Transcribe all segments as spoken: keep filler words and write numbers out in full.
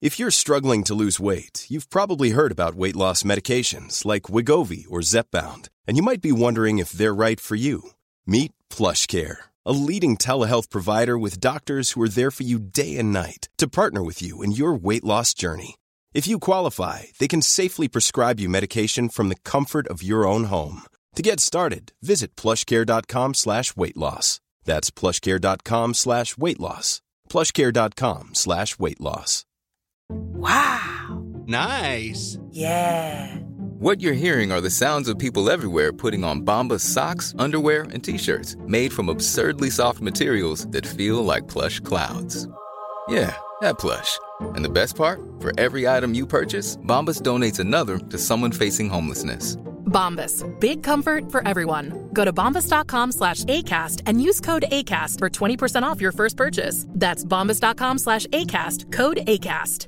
If you're struggling to lose weight, you've probably heard about weight loss medications like Wegovy or Zepbound, and you might be wondering if they're right for you. Meet PlushCare, a leading telehealth provider with doctors who are there for you day and night to partner with you in your weight loss journey. If you qualify, they can safely prescribe you medication from the comfort of your own home. To get started, visit plushcare.com slash weight loss. That's plushcare.com slash weight loss. plushcare.com slash weight loss. Wow. Nice. Yeah. What you're hearing are the sounds of people everywhere putting on Bombas socks, underwear, and T-shirts made from absurdly soft materials that feel like plush clouds. Yeah, that plush. And the best part? For every item you purchase, Bombas donates another to someone facing homelessness. Bombas. Big comfort for everyone. Go to bombas.com slash ACAST and use code ACAST for twenty percent off your first purchase. That's bombas.com slash ACAST. Code ACAST.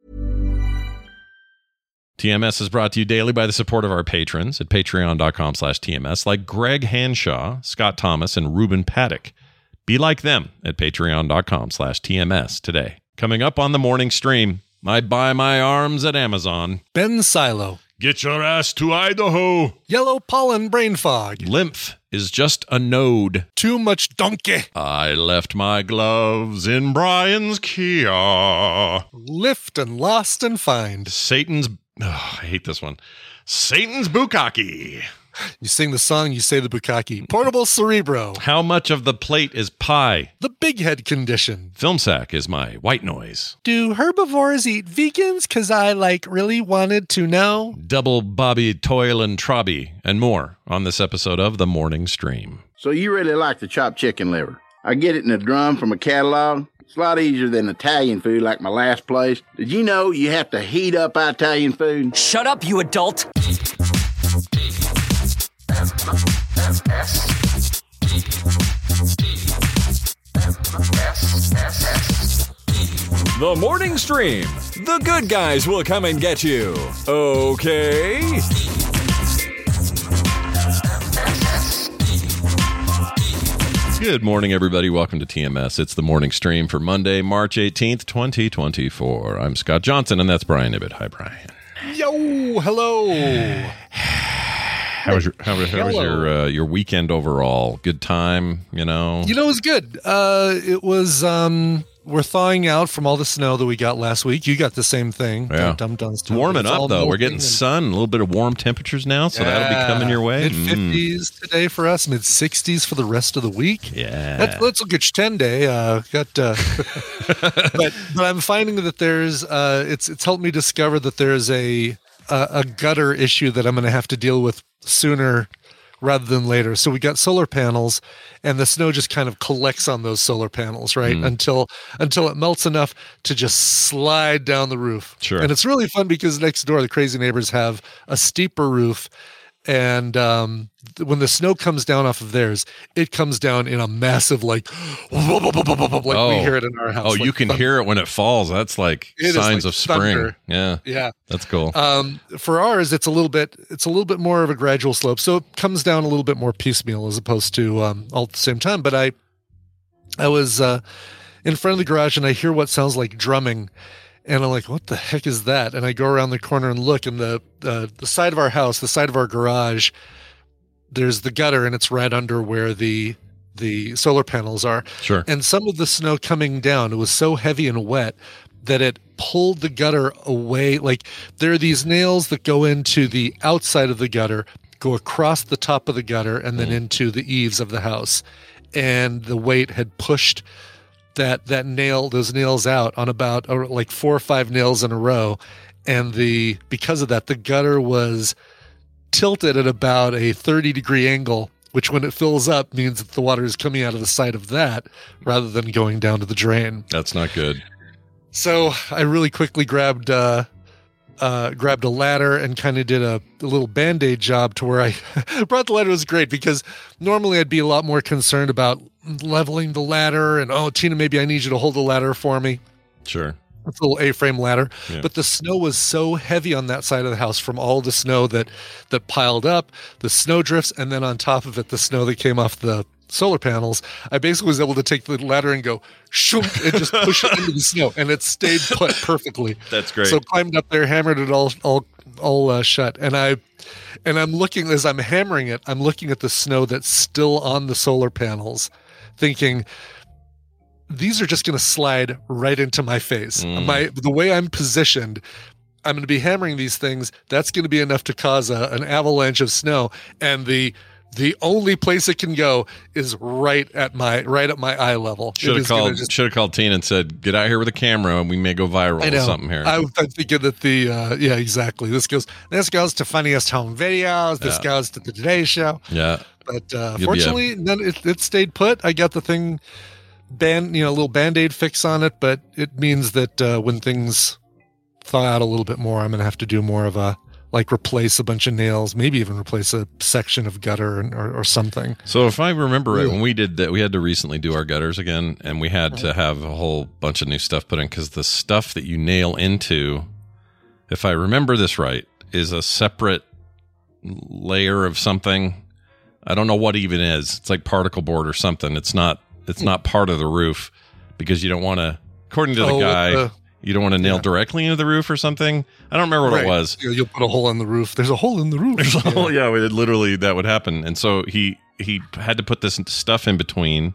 T M S is brought to you daily by the support of our patrons at patreon.com slash TMS, like Greg Hanshaw, Scott Thomas, and Ruben Paddock. Be like them at patreon.com slash TMS today. Coming up on the morning stream, I buy my arms at Amazon. Ben Silo. Get your ass to Idaho. Yellow pollen brain fog. Lymph is just a node. Too much donkey. I left my gloves in Brian's Kia. Lift and lost and find. Satan's... Oh, I hate this one. Satan's Bukkake. You sing the song, you say the bukkake. Portable Cerebro. How much of the plate is pie? The big head condition. Film sack is my white noise. Do herbivores eat vegans? Because I, like, really wanted to know. Double Bobby Toil and Trobby and more on this episode of The Morning Stream. So you really like the chopped chicken liver. I get it in a drum from a catalog. It's a lot easier than Italian food like my last place. Did you know you have to heat up Italian food? Shut up, you adult. The Morning Stream. The good guys will come and get you. Okay? Good morning, everybody. Welcome to T M S. It's the morning stream for Monday, March eighteenth, twenty twenty-four. I'm Scott Johnson, and that's Brian Ibbett. Hi, Brian. Yo, hello. How was your how, how was your uh, your weekend overall? Good time, you know? You know, it was good. Uh, it was. Um, we're thawing out from all the snow that we got last week. You got the same thing. Yeah. Dum, dum, dum, it's warming up though. We're getting sun, a little bit of warm temperatures now, so yeah. That'll be coming your way. Mid fifties mm. today for us. Mid sixties for the rest of the week. Yeah. Let's, let's look at ten day. Uh, got. Uh, but but I'm finding that there's. Uh, it's it's helped me discover that there's a a, a gutter issue that I'm going to have to deal with sooner rather than later. So we got solar panels, and the snow just kind of collects on those solar panels, right? Mm. Until until it melts enough to just slide down the roof. Sure. And it's really fun because next door, the crazy neighbors have a steeper roof. And um, when the snow comes down off of theirs, it comes down in a massive, like, like oh. we hear it in our house. Oh, like you can thunder. hear it when it falls. That's like it signs like of spring. Thunder. Yeah. Yeah. That's cool. Um, for ours, it's a little bit, it's a little bit more of a gradual slope. So it comes down a little bit more piecemeal as opposed to um, all at the same time. But I, I was uh, in front of the garage and I hear what sounds like drumming. And I'm like, what the heck is that? And I go around the corner and look, and the uh, the side of our house, the side of our garage, there's the gutter, and it's right under where the the solar panels are. Sure. And some of the snow coming down, it was so heavy and wet that it pulled the gutter away. Like, there are these nails that go into the outside of the gutter, go across the top of the gutter, and then mm. into the eaves of the house. And the weight had pushed that that nail, those nails out on about uh, like four or five nails in a row. And the because of that, the gutter was tilted at about a thirty degree angle, which when it fills up means that the water is coming out of the side of that rather than going down to the drain. That's not good. So I really quickly grabbed uh, uh, grabbed a ladder and kind of did a, a little Band-Aid job to where I brought the ladder. It was great because normally I'd be a lot more concerned about leveling the ladder and, oh, Tina, maybe I need you to hold the ladder for me. Sure. It's a little A-frame ladder. Yeah. But the snow was so heavy on that side of the house from all the snow that, that piled up, the snow drifts, and then on top of it, the snow that came off the solar panels, I basically was able to take the ladder and go shoom and just push it into the snow, and it stayed put perfectly. That's great. So climbed up there, hammered it all all all uh, shut, and I and I'm looking as I'm hammering it. I'm looking at the snow that's still on the solar panels, thinking, these are just going to slide right into my face. Mm. My the way I'm positioned, I'm going to be hammering these things. That's going to be enough to cause a, an avalanche of snow, and the the only place it can go is right at my right at my eye level. Should have called. Just, should have called Tina and said, "Get out here with a camera, and we may go viral I know. or something here." I, I'm thinking that the uh, yeah, exactly. This goes. This goes to Funniest Home Videos. This Yeah. goes to the Today Show. Yeah. But uh, You'll be fortunately, none, it, it stayed put. I got the thing band, you know, a little Band-Aid fix on it, but it means that uh, when things thaw out a little bit more, I'm going to have to do more of a, like replace a bunch of nails, maybe even replace a section of gutter and, or, or something. So if I remember right, Yeah. when we did that, we had to recently do our gutters again, and we had to have a whole bunch of new stuff put in because the stuff that you nail into, if I remember this right, is a separate layer of something. I don't know what it even is. It's like particle board or something. It's not. It's not part of the roof because you don't want to. According to the Oh, guy, uh, you don't want to nail yeah. directly into the roof or something. I don't remember what Right. it was. You know, you'll put a hole in the roof. There's a hole in the roof. There's a Yeah. whole, yeah, it literally that would happen. And so he he had to put this stuff in between,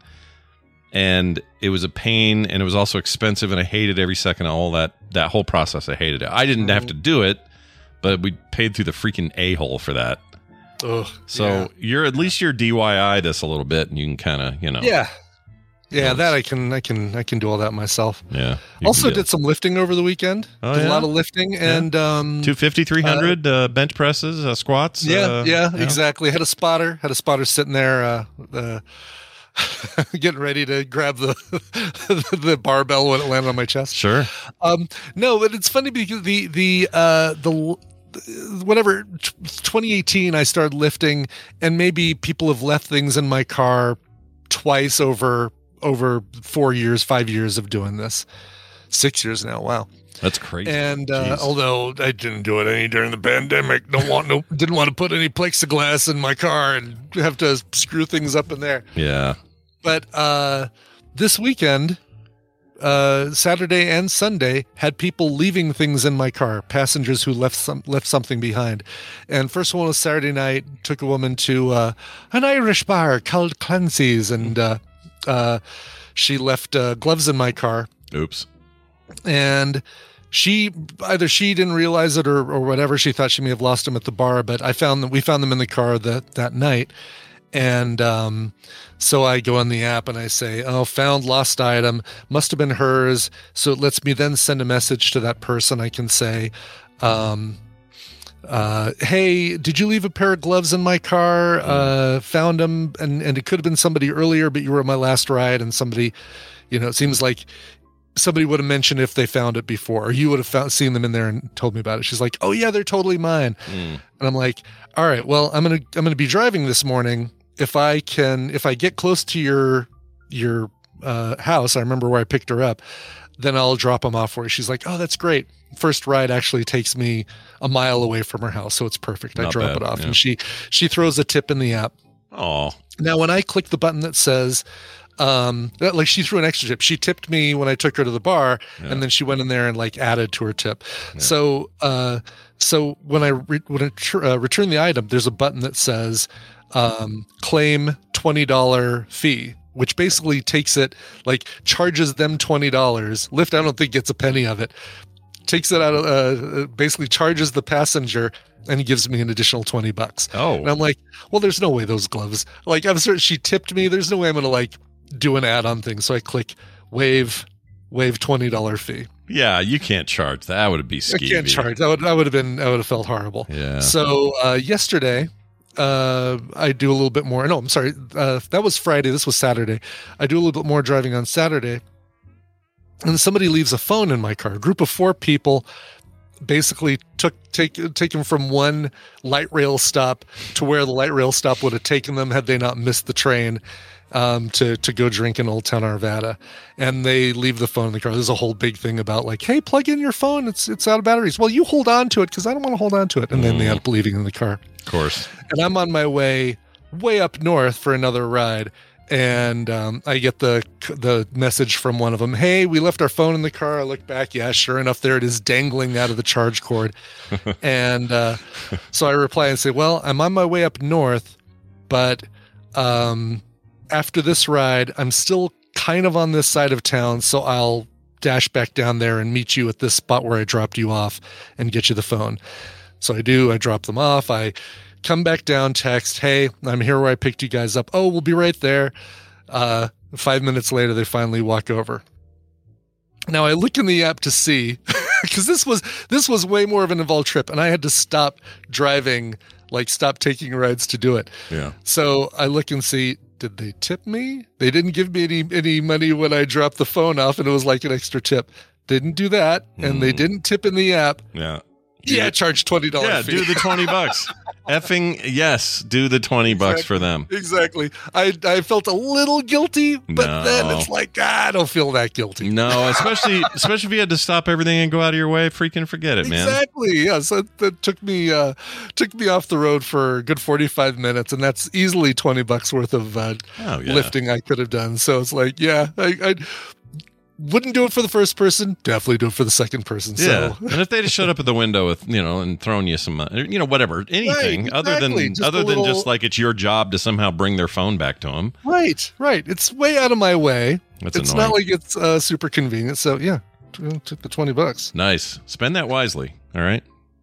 and it was a pain, and it was also expensive, and I hated every second of all that that whole process. I hated it. I didn't have to do it, but we paid through the freaking a-hole for that. Ugh, So yeah. you're at least you're D I Y this a little bit, and you can kind of you know yeah, yeah, Yeah. that I can, I can, I can do all that myself. yeah. You Also can do did some lifting over the weekend. Oh, did yeah? a lot of lifting and um, two fifty, three hundred uh, bench presses, uh, squats. yeah, uh, yeah, exactly. Had a spotter, had a spotter sitting there, uh, uh, getting ready to grab the the barbell when it landed on my chest. Sure. Um, no, but it's funny because the the uh, the whatever twenty eighteen I started lifting, and maybe people have left things in my car twice over over four years, five years of doing this, six years now. Wow. That's crazy. And uh, Jeez. although I didn't do it any during the pandemic, don't want no, didn't want to put any plexiglass in my car and have to screw things up in there. yeah. But uh, this weekend, uh, Saturday and Sunday, had people leaving things in my car, passengers who left some left something behind. And first one was Saturday night. Took a woman to uh, an Irish bar called Clancy's, and uh, uh, she left uh, gloves in my car. Oops. And she either she didn't realize it or, or whatever. She thought she may have lost them at the bar, but I found that we found them in the car that that night. And um, so I go on the app and I say, oh, found lost item, must have been hers. So it lets me then send a message to that person. I can say, um, uh, hey, did you leave a pair of gloves in my car? Uh, found them. And, and it could have been somebody earlier, but you were at my last ride, and somebody, you know, it seems like somebody would have mentioned if they found it before, or you would have found, seen them in there and told me about it. She's like, oh yeah, they're totally mine. Mm. And I'm like, all right, well, I'm going to, I'm going to be driving this morning. If I can, if I get close to your, your, uh, house, I remember where I picked her up, then I'll drop them off for you. She's like, oh, that's great. First ride actually takes me a mile away from her house. So it's perfect. I Not drop bad, it off, yeah. and she, she throws a tip in the app. Oh, Now, when I click the button that says, um, that, like she threw an extra tip, she tipped me when I took her to the bar, Yeah. and then she went in there and like added to her tip. So, uh, so when I re- when I tr- uh, return the item, there's a button that says, um, claim twenty dollars fee, which basically takes it, like charges them twenty dollars. Lyft, I don't think gets a penny of it. Takes it out of, uh, basically charges the passenger, and he gives me an additional twenty bucks. oh, And I'm like, well, there's no way those gloves, like, I'm certain she tipped me. There's no way I'm going to like do an ad on thing. So I click waive, waive twenty dollars fee. yeah. You can't charge that. That would be I skeevy. can't charge. That would, I would have been, I would have felt horrible. Yeah. So uh, yesterday, uh, I do a little bit more. No, I'm sorry. Uh, that was Friday. This was Saturday. I do a little bit more driving on Saturday. And somebody leaves a phone in my car. A group of four people basically took take taken from one light rail stop to where the light rail stop would have taken them had they not missed the train um, to to go drink in Old Town Arvada. And they leave the phone in the car. There's a whole big thing about like, hey, plug in your phone. It's it's out of batteries. Well, you hold on to it because I don't want to hold on to it. And then they end up leaving in the car. Of course. And I'm on my way way up north for another ride. And um, I get the the message from one of them. Hey, we left our phone in the car. I look back. Yeah, sure enough, there it is dangling out of the charge cord. and uh, so I reply and say, well, I'm on my way up north, but um, after this ride, I'm still kind of on this side of town. So I'll dash back down there and meet you at this spot where I dropped you off and get you the phone. So I do. I drop them off. I come back down, text, hey, I'm here where I picked you guys up. Oh, we'll be right there. Uh, five minutes later, they finally walk over. Now I look in the app to see, because this was this was way more of an involved trip, and I had to stop driving, like stop taking rides to do it. Yeah. So I look and see, did they tip me? They didn't give me any any money when I dropped the phone off, and it was like an extra tip. Didn't do that, and mm. they didn't tip in the app. Yeah. Yeah, charge twenty dollars. Yeah, fee. do the twenty bucks. Effing yes, do the twenty exactly, bucks for them. Exactly. I I felt a little guilty, but no. then it's like, ah, I don't feel that guilty. No, especially especially if you had to stop everything and go out of your way. Freaking forget it, man. Exactly. Yeah. So that took me uh, took me off the road for a good forty-five minutes, and that's easily twenty bucks worth of uh, oh, yeah. lifting I could have done. So it's like, yeah, I. I wouldn't do it for the first person. Definitely do it for the second person. So. Yeah, and if they just showed up at the window with you know and thrown you some, you know, whatever, anything right, other exactly. than just other than little... just like it's your job to somehow bring their phone back to them. Right, right. It's way out of my way. That's it's annoying. not like it's uh, super convenient. So yeah, took the twenty bucks. Nice. Spend that wisely. All right.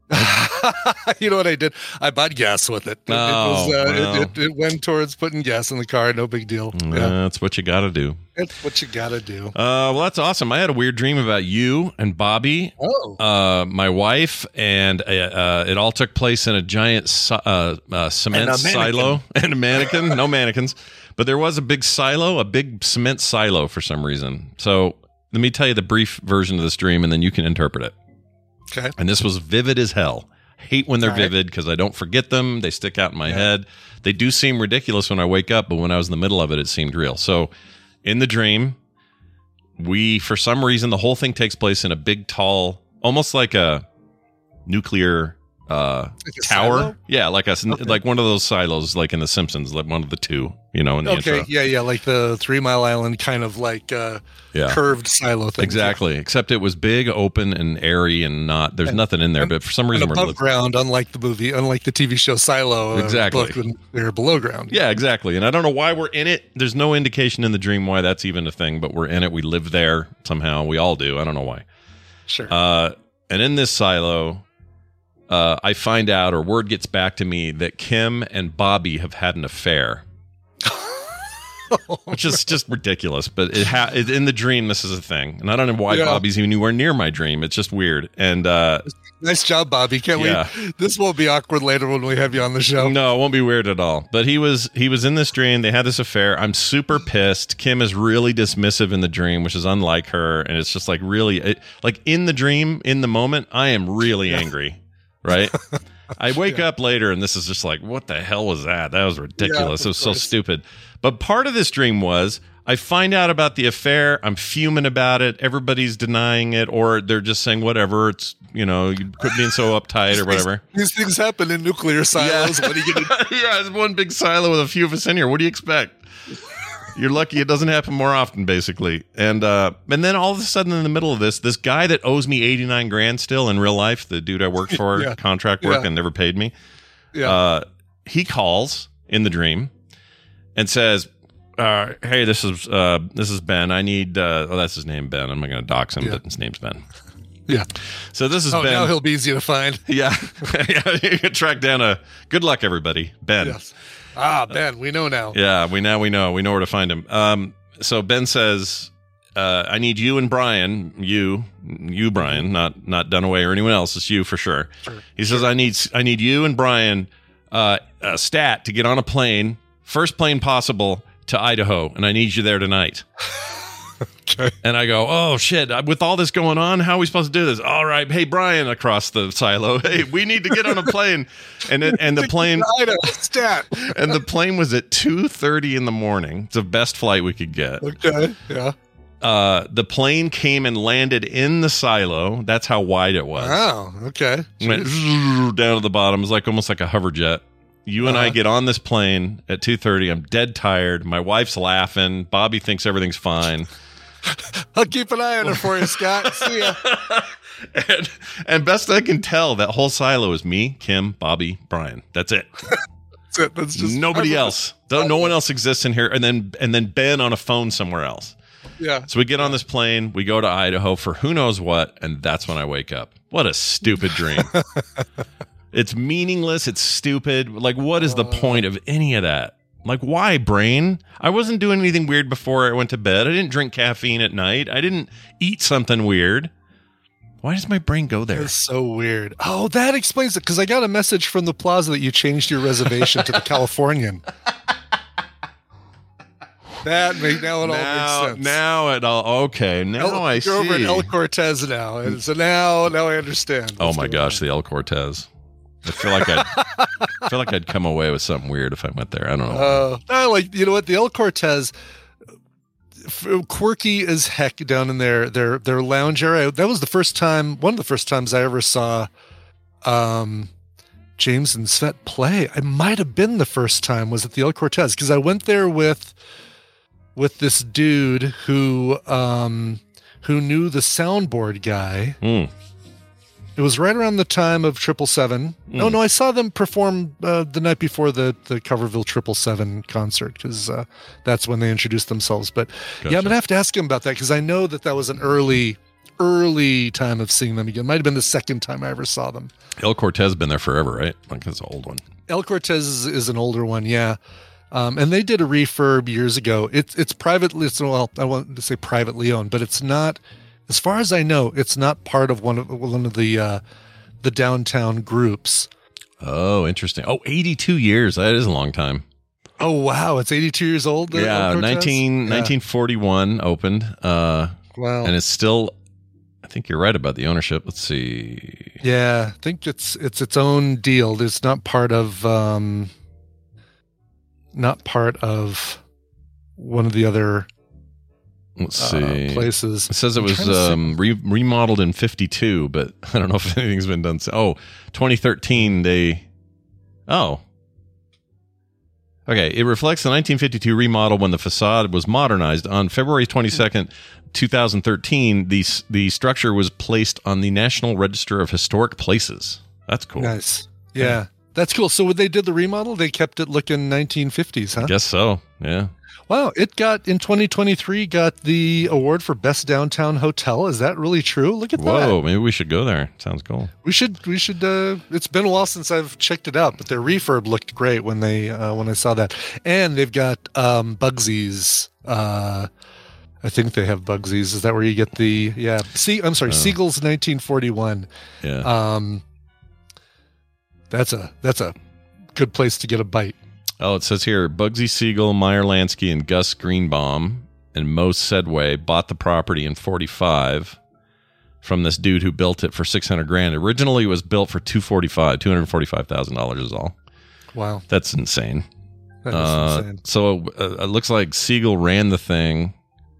You know what I did? I bought gas with it. It, oh, it, was, uh, well. it, it, it went towards putting gas in the car. No big deal. Uh, Yeah. That's what you got to do. It's what you got to do. Uh, well, that's awesome. I had a weird dream about you and Bobby, oh. uh, my wife, and uh, uh, it all took place in a giant si- uh, uh, cement And a silo and a mannequin. No mannequins, but there was a big silo, a big cement silo for some reason. So let me tell you the brief version of this dream, and then you can interpret it. Okay. And this was vivid as hell. Hate when they're All right. vivid because I don't forget them. They stick out in my Yeah. head. They do seem ridiculous when I wake up, but when I was in the middle of it, it seemed real. So in the dream, we, for some reason, the whole thing takes place in a big, tall, almost like a nuclear uh, Like a tower. silo? Yeah, like a Okay. like one of those silos, like in The Simpsons, like one of the two, you know, in the Okay. intro. Yeah, yeah. Like the Three Mile Island kind of like uh, Yeah. curved silo thing. Exactly. Except it was big, open, and airy, and not. There's And- nothing in there, and- but for some And reason, we're above look- ground, unlike the movie, unlike the T V show Silo. uh, Exactly. book when they're below ground. Yeah, exactly. And I don't know why we're in it. There's no indication in the dream why that's even a thing, but we're in it. We live there somehow. We all do. I don't know why. Sure. Uh, and in this silo, uh, I find out, or word gets back to me, that Kim and Bobby have had an affair. Which is just ridiculous, but it, ha- it in the dream this is a thing, and I don't know why Yeah. Bobby's even anywhere near my dream. It's just weird, and uh, Nice job, Bobby. Can't Yeah. we? This won't be awkward later when we have you on the show. no, it won't be weird at all. But he was he was in this dream. They had this affair. I'm super pissed. Kim is really dismissive in the dream, which is unlike her, and it's just like really it, like in the dream, in the moment, I am really angry, right? I wake up later and this is just like, what the hell was that? That was ridiculous. Yeah, it was so of course. stupid. But part of this dream was I find out about the affair. I'm fuming about it. Everybody's denying it, or they're just saying whatever. It's, you know, you quit being so uptight or whatever. These things happen in nuclear silos. What are you gonna do? Yeah, it's one big silo with a few of us in here. What do you expect? You're lucky it doesn't happen more often, basically. And uh, and then all of a sudden, in the middle of this, this guy that owes me eighty-nine grand still in real life, the dude I worked for, Yeah. contract work, Yeah. and never paid me. Yeah. Uh, he calls in the dream and says, uh, "Hey, this is uh, this is Ben. I need. Uh, oh, that's his name, Ben. I'm not going to dox him, Yeah. but his name's Ben. yeah. So this is Oh, Ben. now he'll be easy to find. yeah, yeah. You can track down a. Good luck, everybody. Ben. Yes. Ah, Ben, we know now. Yeah, we now we know we know where to find him. Um, so Ben says, uh, "I need you and Brian, you, you Brian, not not Dunaway or anyone else. It's you for sure." Sure. He says, "I need I need you and Brian, uh, a stat to get on a plane, first plane possible to Idaho, and I need you there tonight." Okay. And I go, "Oh shit! With all this going on, how are we supposed to do this?" All right, hey Brian, across the silo. Hey, we need to get on a plane, and it, and the plane. Idaho, stat. And the plane was at two thirty in the morning. It's the best flight we could get. Okay. Yeah. Uh, the plane came and landed in the silo. That's how wide it was. Wow. Okay. Went down to the bottom. It was like almost like a hover jet. You and Uh-huh. I get on this plane at two thirty. I'm dead tired. My wife's laughing. Bobby thinks everything's fine. I'll keep an eye on it for you, Scott. See ya. and, and best I can tell, that whole silo is me, Kim, Bobby, Brian. That's it. That's it. That's just Nobody else. Don't- No one else exists in here. And then and then Ben on a phone somewhere else. Yeah. So we get on this plane. We go to Idaho for who knows what. And that's when I wake up. What a stupid dream. It's meaningless. It's stupid. Like, what is the point of any of that? Like, why, brain? I wasn't doing anything weird before I went to bed. I didn't drink caffeine at night. I didn't eat something weird. Why does my brain go there? That's so weird. Oh, that explains it. Because I got a message from the plaza that you changed your reservation to the Californian. That make, now it all now, makes sense. now it all okay. Now El, I you're see. over at El Cortez now, and so now now I understand. oh what's my going gosh, on. the El Cortez. I feel like I'd, I feel like I'd come away with something weird if I went there. I don't know. Uh, I like you know what the El Cortez, f- quirky as heck down in their their their lounge area. That was the first time, one of the first times I ever saw, um, James and Svet play. It might have been the first time was at the El Cortez because I went there with with this dude who um who knew the soundboard guy. Mm. It was right around the time of Triple Seven. Mm. Oh no, I saw them perform uh, the night before the the Coverville Triple Seven concert because uh, that's when they introduced themselves. But yeah, Gotcha. I'm gonna have to ask him about that because I know that that was an early, early time of seeing them again. Might have been the second time I ever saw them. El Cortez has been there forever, right? Like, it's an old one. El Cortez is, is an older one, yeah. Um, and they did a refurb years ago. It's it's privately, it's, well, I want to say privately owned, but it's not. As far as I know, it's not part of one of one of the uh, the downtown groups. Oh, interesting. Oh, eighty-two years. That is a long time. Oh wow, it's eighty-two years old. the yeah, El Cortez? nineteen, Yeah. nineteen forty-one opened. Uh, Wow. and it's still, I think you're right about the ownership. Let's see. Yeah, I think it's it's its own deal. It's not part of um, not part of one of the other Let's uh, see. places. It says it I'm was trying to see- um, re- remodeled in fifty-two, but I don't know if anything's been done. So, oh, twenty thirteen, they. Oh. Okay, it reflects the nineteen fifty-two remodel when the facade was modernized. On February twenty-second, twenty thirteen, the, s- the structure was placed on the National Register of Historic Places. That's cool. Nice. Yeah, that's cool. So when they did the remodel, they kept it looking nineteen fifties, huh? I guess so, yeah. Wow, it got in twenty twenty-three got the award for best downtown hotel. Is that really true? Look at Whoa, that. maybe we should go there. Sounds cool. We should we should uh it's been a while since I've checked it out, but their refurb looked great when they uh when I saw that. And they've got um Bugsy's uh I think they have Bugsy's. Is that where you get the yeah, see I'm sorry, Oh. Siegel's nineteen forty-one. Yeah. Um that's a that's a good place to get a bite. Oh, it says here, Bugsy Siegel, Meyer Lansky, and Gus Greenbaum and Mo Sedway bought the property in forty-five from this dude who built it for six hundred grand. Originally, it was built for two forty-five, two hundred forty-five thousand dollars is all. Wow. That's insane. That is Uh, insane. so uh, it looks like Siegel ran the thing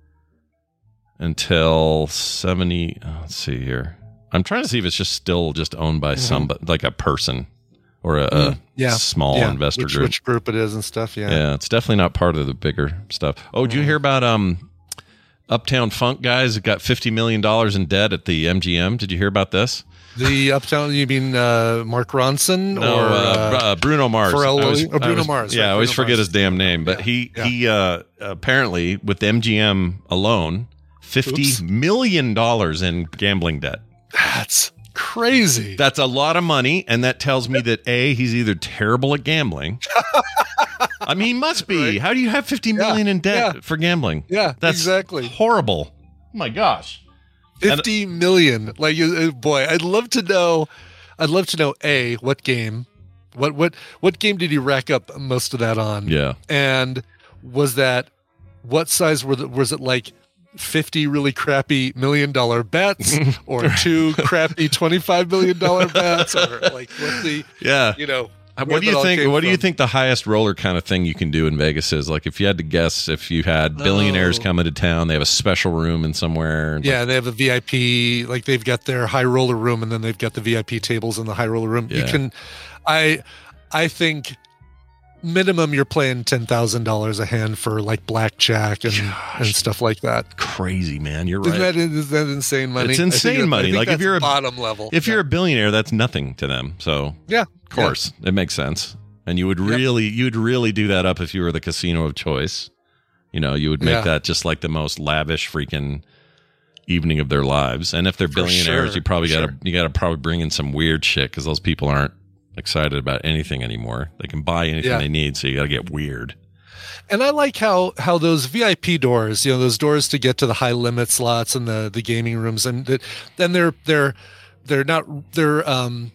until seventy. Oh, let's see here. I'm trying to see if it's just still just owned by Mhm. somebody, like a person or a, a Mm, yeah. small Yeah, investor which, group. which group it is and stuff, yeah. Yeah, it's definitely not part of the bigger stuff. Oh, did you hear about um, Uptown Funk guys that got fifty million dollars in debt at the M G M? Did you hear about this? The Uptown, you mean uh, Mark Ronson No, or uh, uh, uh, Bruno Mars. Pharrell I always- Williams? Oh, Bruno I always- Mars, Yeah, right, I always Bruno forget Mars. his damn name. But Yeah, he, yeah. he uh, apparently, with the M G M alone, fifty Oops. million dollars in gambling debt. That's crazy. That's a lot of money, and that tells me that A, he's either terrible at gambling. I mean, he must be. Right. How do you have fifty million in debt yeah. for gambling? Yeah, That's exactly. horrible. Oh my gosh. Fifty million. Like, uh, boy, I'd love to know. I'd love to know a what game, what what what game did he rack up most of that on? Yeah. And was that what size were the, was it like? fifty really crappy million dollar bets or two crappy twenty-five million dollar bets or like what the Yeah. you know Uh, where What do you that all think? came What do you from. think the highest roller kind of thing you can do in Vegas is? Like, if you had to guess, if you had billionaires Oh. coming to town, they have a special room in somewhere. Yeah, they have a V I P, like they've got their high roller room and then they've got the V I P tables in the high roller room. You Yeah. can I I think minimum you're playing ten thousand dollars a hand for like blackjack and, and stuff like that. Crazy, man. You're right. Isn't that, is that insane money? It's insane I think, money. I think like if that's you're a bottom level, if yeah. you're a billionaire, that's nothing to them. So yeah, of course yeah. it makes sense. And you would really, yep. you'd really do that up if you were the casino of choice. You know, you would make yeah. that just like the most lavish freaking evening of their lives. And if they're For billionaires, sure. you probably For got to sure. you got to probably bring in some weird shit because those people aren't excited about anything anymore. They can buy anything Yeah. they need, so you got to get weird. And I like how how those V I P doors, you know, those doors to get to the high limit slots and the the gaming rooms, and that then they're they're they're not they're um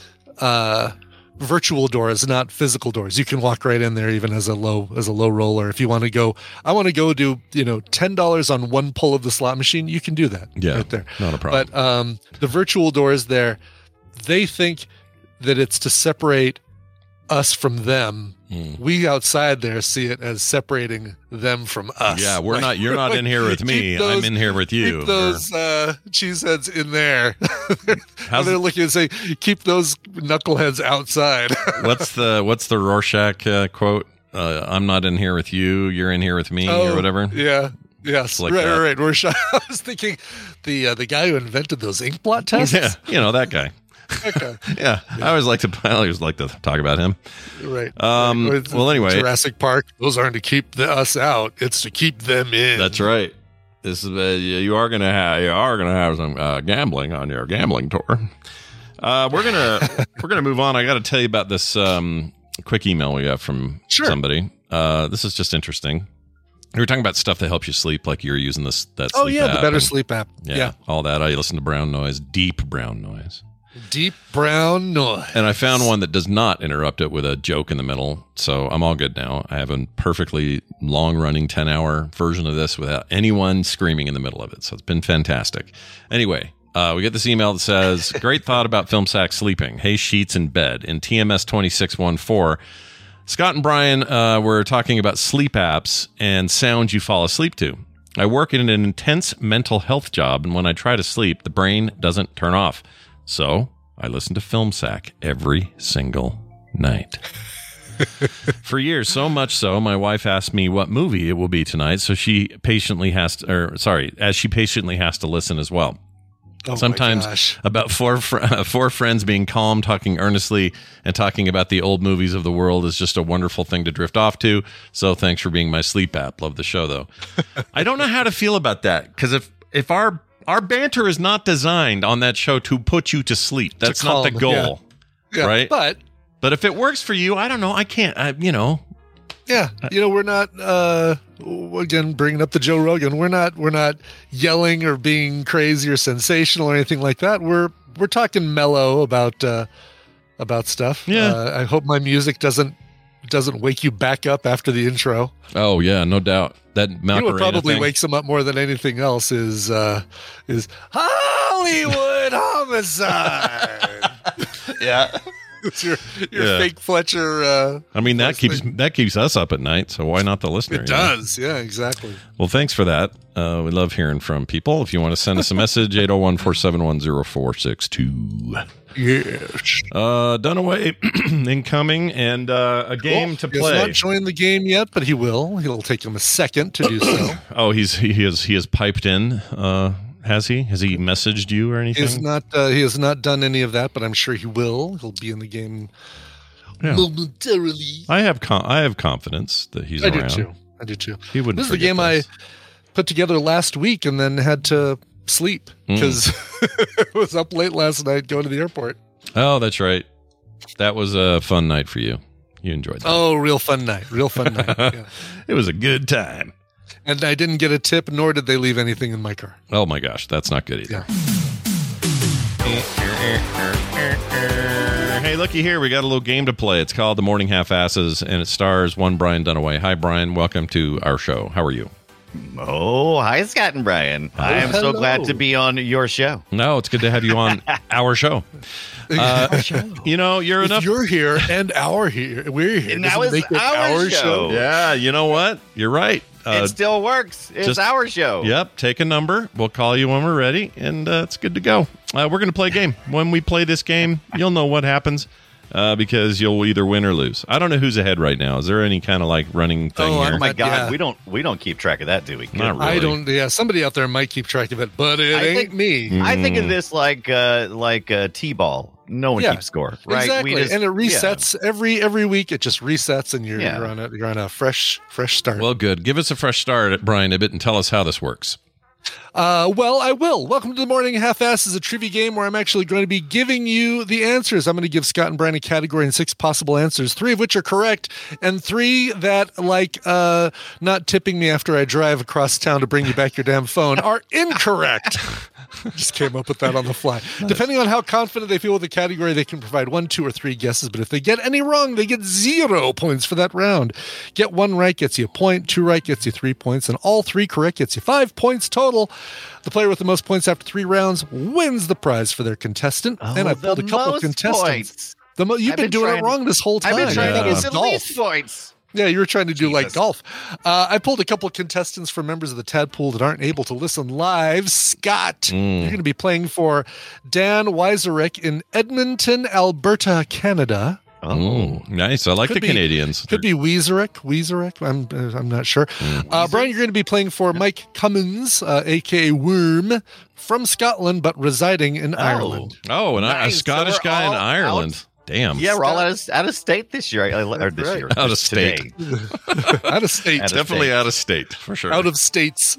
uh virtual doors, not physical doors. You can walk right in there even as a low as a low roller. If you want to go, I want to go do, you know, ten dollars on one pull of the slot machine, you can do that. Yeah, right there. not a problem. But um the virtual doors there, they think that it's to separate us from them. Mm. We outside there see it as separating them from us. Yeah, we're Like, not. You're not like, in here with me. keep those- I'm in here with you. Keep those uh, cheeseheads in there. How's- They're looking and say, keep those knuckleheads outside. what's the What's the Rorschach uh, quote? Uh, I'm not in here with you. You're in here with me, or whatever. Yeah. Yes. Like right, that. right. Right. We're sh- I was thinking the uh, the guy who invented those ink blot tests. Yeah, you know that guy. Okay. Yeah, I always like to. I always like to talk about him. Right. Um, Right. well, anyway. Jurassic Park. Those aren't to keep the, us out. It's to keep them in. That's right. This is uh, you are gonna have you are gonna have some uh, gambling on your gambling tour. Uh, we're gonna we're gonna move on. I got to tell you about this um, quick email we got from Sure. somebody. Uh, this is just interesting. We were talking about stuff that helps you sleep, like you're using this that. Oh sleep yeah, app the Better and- Sleep app. Yeah, Yeah. all that. I listen to brown noise, deep brown noise. Deep brown noise. And I found one that does not interrupt it with a joke in the middle. So I'm all good now. I have a perfectly long running ten hour version of this without anyone screaming in the middle of it. So it's been fantastic. Anyway, uh, we get this email that says, great thought about film sack sleeping. Hey, sheets in bed. In T M S twenty-six fourteen, Scott and Brian uh, were talking about sleep apps and sounds you fall asleep to. I work in an intense mental health job, and when I try to sleep, the brain doesn't turn off. So I listen to Film Sack every single night. For years, so much so, my wife asked me what movie it will be tonight, so she patiently has to, or sorry, as she patiently has to listen as well. Oh my Sometimes gosh. about four fr- four friends being calm, talking earnestly, and talking about the old movies of the world is just a wonderful thing to drift off to. So thanks for being my sleep app. Love the show, though. I don't know how to feel about that, because if if our our banter is not designed on that show to put you to sleep, that's not the calm, goal, Yeah, right? But But if it works for you, I don't know. I can't. I, you know. yeah, you know, we're not uh again bringing up the Joe Rogan. We're not we're not yelling or being crazy or sensational or anything like that. We're we're talking mellow about uh about stuff. Yeah. Uh, I hope my music doesn't doesn't wake you back up after the intro. Oh yeah, no doubt. That You know Macarena what probably thing. wakes them up more than anything else is uh is Hollywood Homicide. Yeah. It's your your Yeah. fake Fletcher uh I mean that voice keeps thing. that keeps us up at night. So why not the listener? It you know? does, yeah, exactly. Well, thanks for that. Uh, we love hearing from people. If you want to send us a message, eight oh one, four seven one, oh four six two. Yes. Uh, Dunaway incoming and uh, a game Well, to He has play. not joined the game yet, but he will. It'll take him a second to do so. Oh, he's he has he has piped in. Uh, has he? Has he messaged you or He anything? has not. Uh, he has not done any of that, but I'm sure he will. He'll be in the game Yeah. momentarily. I have con- I have confidence that he's I do around. too. I do too. He wouldn't. This is the forget game this. I put together last week and then had to sleep Mm. because I was up late last night going to the airport. Oh, that's right. That was a fun night for you. You enjoyed that. Oh, real fun night. Real fun night. Yeah. It was a good time. And I didn't get a tip, nor did they leave anything in my car. Oh my gosh, that's not good either. Yeah. Hey, looky here. We got a little game to play. It's called The Morning Half-Asses, and it stars one Brian Dunaway. Hi, Brian. Welcome to our show. How are you? Oh, hi, Scott and Brian. I am so hello. glad to be on your show. No, it's good to have you on our show. Uh, you know, you're If enough. you're here and our here, we're here. And doesn't now it's make it our show. Yeah, you know what? You're right. Uh, it still works. It's just- our show. Yep. Take a number. We'll call you when we're ready, and uh, it's good to go. Uh, we're going to play a game. When we play this game, you'll know what happens. uh, because you'll either win or lose. I don't know who's ahead right now. Is there any kind of like running thing Oh, here? Oh my But, God, yeah. we don't we don't keep track of that, do we? Not really. I don't. Yeah, somebody out there might keep track of it, but it I ain't think- me. I think of this like uh, like a T-ball. No one Yeah, keeps score, right? Exactly, We just- and it yeah. resets every every week. It just resets, and you're, Yeah. you're on a you're on a fresh fresh start. Well, good. Give us a fresh start, Brian Ibbett, and tell us how this works. Uh, well, I will. Welcome to the Morning Half-Ass, is a trivia game where I'm actually going to be giving you the answers. I'm going to give Scott and Brian a category and six possible answers, three of which are correct, and three that, like, uh, not tipping me after I drive across town to bring you back your damn phone, are incorrect. Just came up with that on the fly. Depending on how confident they feel with the category, they can provide one, two, or three guesses. But if they get any wrong, they get zero points for that round. Get one right gets you a point, two right gets you three points, and all three correct gets you five points total. The player with the most points after three rounds wins the prize for their contestant. Oh, and I pulled the a couple most contestants. points. The mo- you've I've been, been doing trying it to- wrong this whole time. I've been trying I thought to it get was at golf. least points. Yeah, you were trying to do like Jesus. golf. Uh, I pulled a couple of contestants for members of the Tadpool that aren't able to listen live. Scott, you're going to be playing for Dan Weiserick in Edmonton, Alberta, Canada. Oh, nice. I like Could the be- Canadians. Could be Weiserick. Weiserick. I'm uh, I'm not sure. Uh, Brian, you're going to be playing for Mike Cummins, uh, aka Worm, from Scotland but residing in Ireland. Oh, and a- a Nice. So Scottish we're guy in all Ireland. out. Damn. Yeah, we're all out of, out of state this year, I- or this right. year, Out of this- state. today. Out of state. Out of Definitely state. out of state, for sure. Out of states.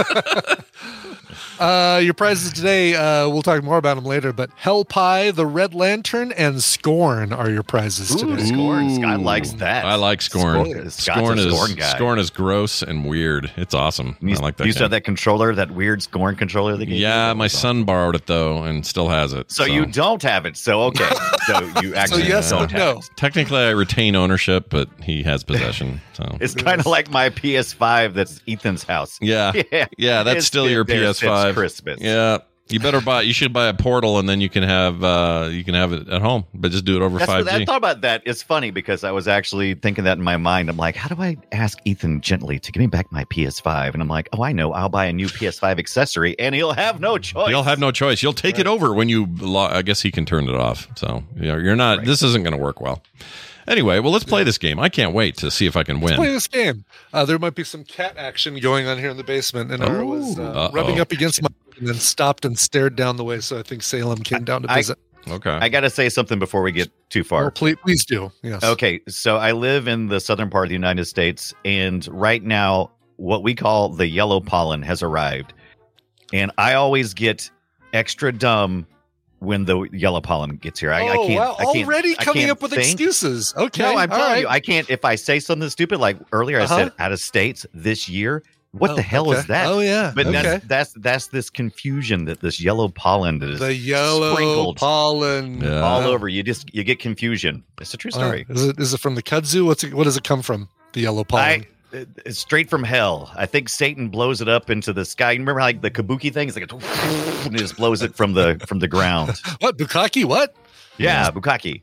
uh, your prizes today, uh, we'll talk more about them later, but Hell Pie, The Red Lantern, and Scorn are your prizes Ooh, today. Scorn. Scott likes that. I like Scorn. Scorn. Scott's Scorn a is Scorn guy. Scorn is gross and weird. It's awesome. You, I like that. you used to have game. that controller, that weird Scorn controller. They gave you? Yeah, That my was awesome. son borrowed it though, and still has it. So, you don't have it. So okay. So you actually yes, don't but have no. it. Technically, I retain ownership, but he has possession. So It's kind of like my P S five that's Ethan's house. yeah, Yeah. yeah, that's It's still been your there P S since five. Christmas. Yeah, you better buy. You should buy a Portal, and then you can have uh you can have it at home, but just do it over That's five what, I G. thought about that. It's funny because I was actually thinking that in my mind. I'm like, how do I ask Ethan gently to give me back my P S five? And I'm like, oh, I know. I'll buy a new P S five accessory, and he'll have no choice. You'll have no choice. You'll take it over when you. Lo- I guess he can turn it off. So you know, you're not. Right. This isn't going to work well. Anyway, well, let's play this game. I can't wait to see if I can win. Play this game. Uh, there might be some cat action going on here in the basement, and I was uh, Uh-oh. rubbing up against my and then stopped and stared down the way. So I think Salem came down to I- visit. Okay. I got to say something before we get too far. Oh, please, please do. Yes. Okay, so I live in the southern part of the United States, and right now, what we call the yellow pollen has arrived. And I always get extra dumb when the yellow pollen gets here. I, oh, I can't. wow. I can't, Already I coming can't up with think. excuses. Okay. No, I'm all telling right. you, I can't. If I say something stupid, like earlier, I Uh-huh. said out of states this year. What Oh, the hell okay. is that? Oh, yeah. But okay. that's that's that's this confusion that this yellow pollen is the yellow sprinkled pollen. Yeah. all over. You just you get confusion. It's a true Uh, story. is it is it from the kudzu? What's it, what does it come from? The yellow pollen. I it- it's straight from hell. I think Satan blows it up into the sky. You remember how, like the kabuki thing? It's like a, and it just blows it from the from the ground. what bukkake? What? Yeah, bukkake.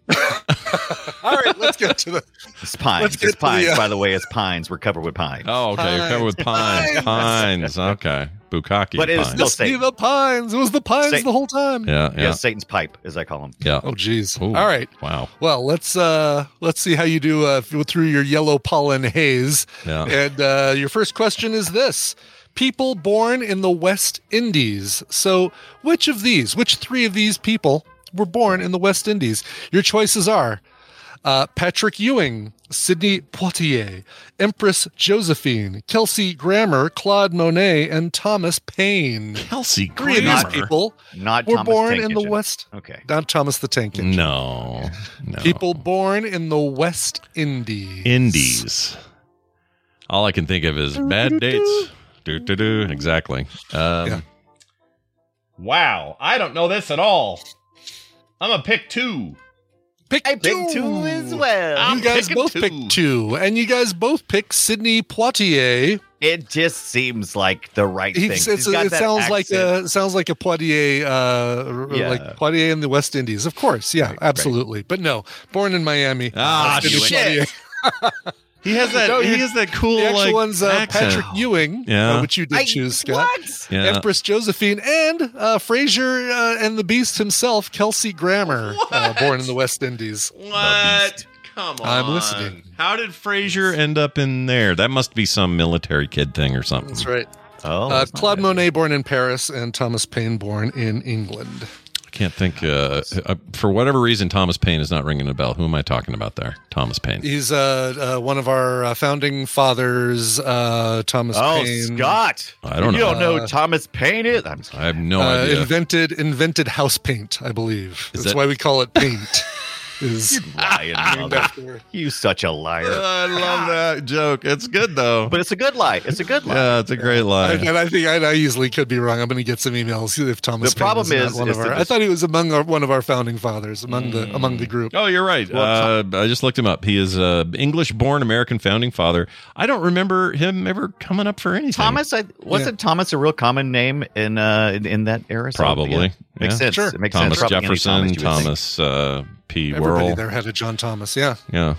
All right, let's get to the. It's pines. Let's get It's to the, pines. uh, By the way, it's pines. We're covered with pines. Oh, okay. You're covered with pines. Pines. Okay. Bukkake. But it is pines. still Let's see Satan. the pines. It was the pines Satan. the whole time. Yeah. Yeah, Yeah. Satan's pipe, as I call him. Yeah. Oh, geez. Ooh, All right. Wow. Well, let's uh let's see how you do uh, through your yellow pollen haze. Yeah. And uh, your first question is this: people born in the West Indies. So, which of these, which three of these people were born in the West Indies? Your choices are uh, Patrick Ewing, Sidney Poitier, Empress Josephine, Kelsey Grammer, Claude Monet, and Thomas Paine. Kelsey Three of these Grammer. people Not were Thomas born Tank in the Engine. West. Okay. Not Thomas the Tank Engine. No. No. People born in the West Indies. Indies. All I can think of is bad dates. Do do do. Exactly. Um, Yeah. Wow. I don't know this at all. I'm gonna pick two. Pick I picked two as well. I'm You guys picking both two. picked two, and you guys both picked Sidney Poitier. It just seems like the right thing. He's, He's it's, got it that sounds like accent. a sounds like a Poitier, uh, Yeah. like Poitier in the West Indies. Of course, yeah, Right, absolutely. But no, born in Miami. Ah, Sidney shit. Poitier. He has that. No, he you- has that cool The actual like one's uh, accent. Patrick Ewing, Yeah. uh, which you did I- choose, Scott. What? Yeah. Empress Josephine, and uh, Fraser uh, and the Beast himself, Kelsey Grammer, uh, born in the West Indies. What? Come on. I'm listening. How did Frasier end up in there? That must be some military kid thing or something. That's right. Oh, Uh, that's not Claude bad. Monet, born in Paris, and Thomas Paine, born in England. I can't think. Uh, uh, for whatever reason, Thomas Paine is not ringing a bell. Who am I talking about there? Thomas Paine. He's uh, uh, one of our uh, founding fathers, uh, Thomas Oh, Paine. Scott. I don't you know. don't know Uh, who Thomas Paine is? I'm I have no Uh, idea. invented invented house paint, I believe. Is That's that- why we call it paint. Is lying. named mother. after- You such a liar. I love that joke. It's good though. But it's a good lie. It's a good lie. Yeah, it's a great I, lie. and I think I, I easily could be wrong. I'm going to get some emails if Thomas. The problem Paine not is- one is of our, that I thought he was among our, one of our founding fathers, among the among the group. Oh, you're right. Well, Uh, I just looked him up. He is a English-born American founding father. I don't remember him ever coming up for anything. Thomas, I, wasn't Thomas a real common name in uh in, in that era? So, Probably. yeah. Makes Yeah. sense. Sure. It makes Thomas sense. Probably any Jefferson, Thomas, you would think. Thomas uh, P. Everybody Whirl. there had a John Thomas. Yeah. Yeah,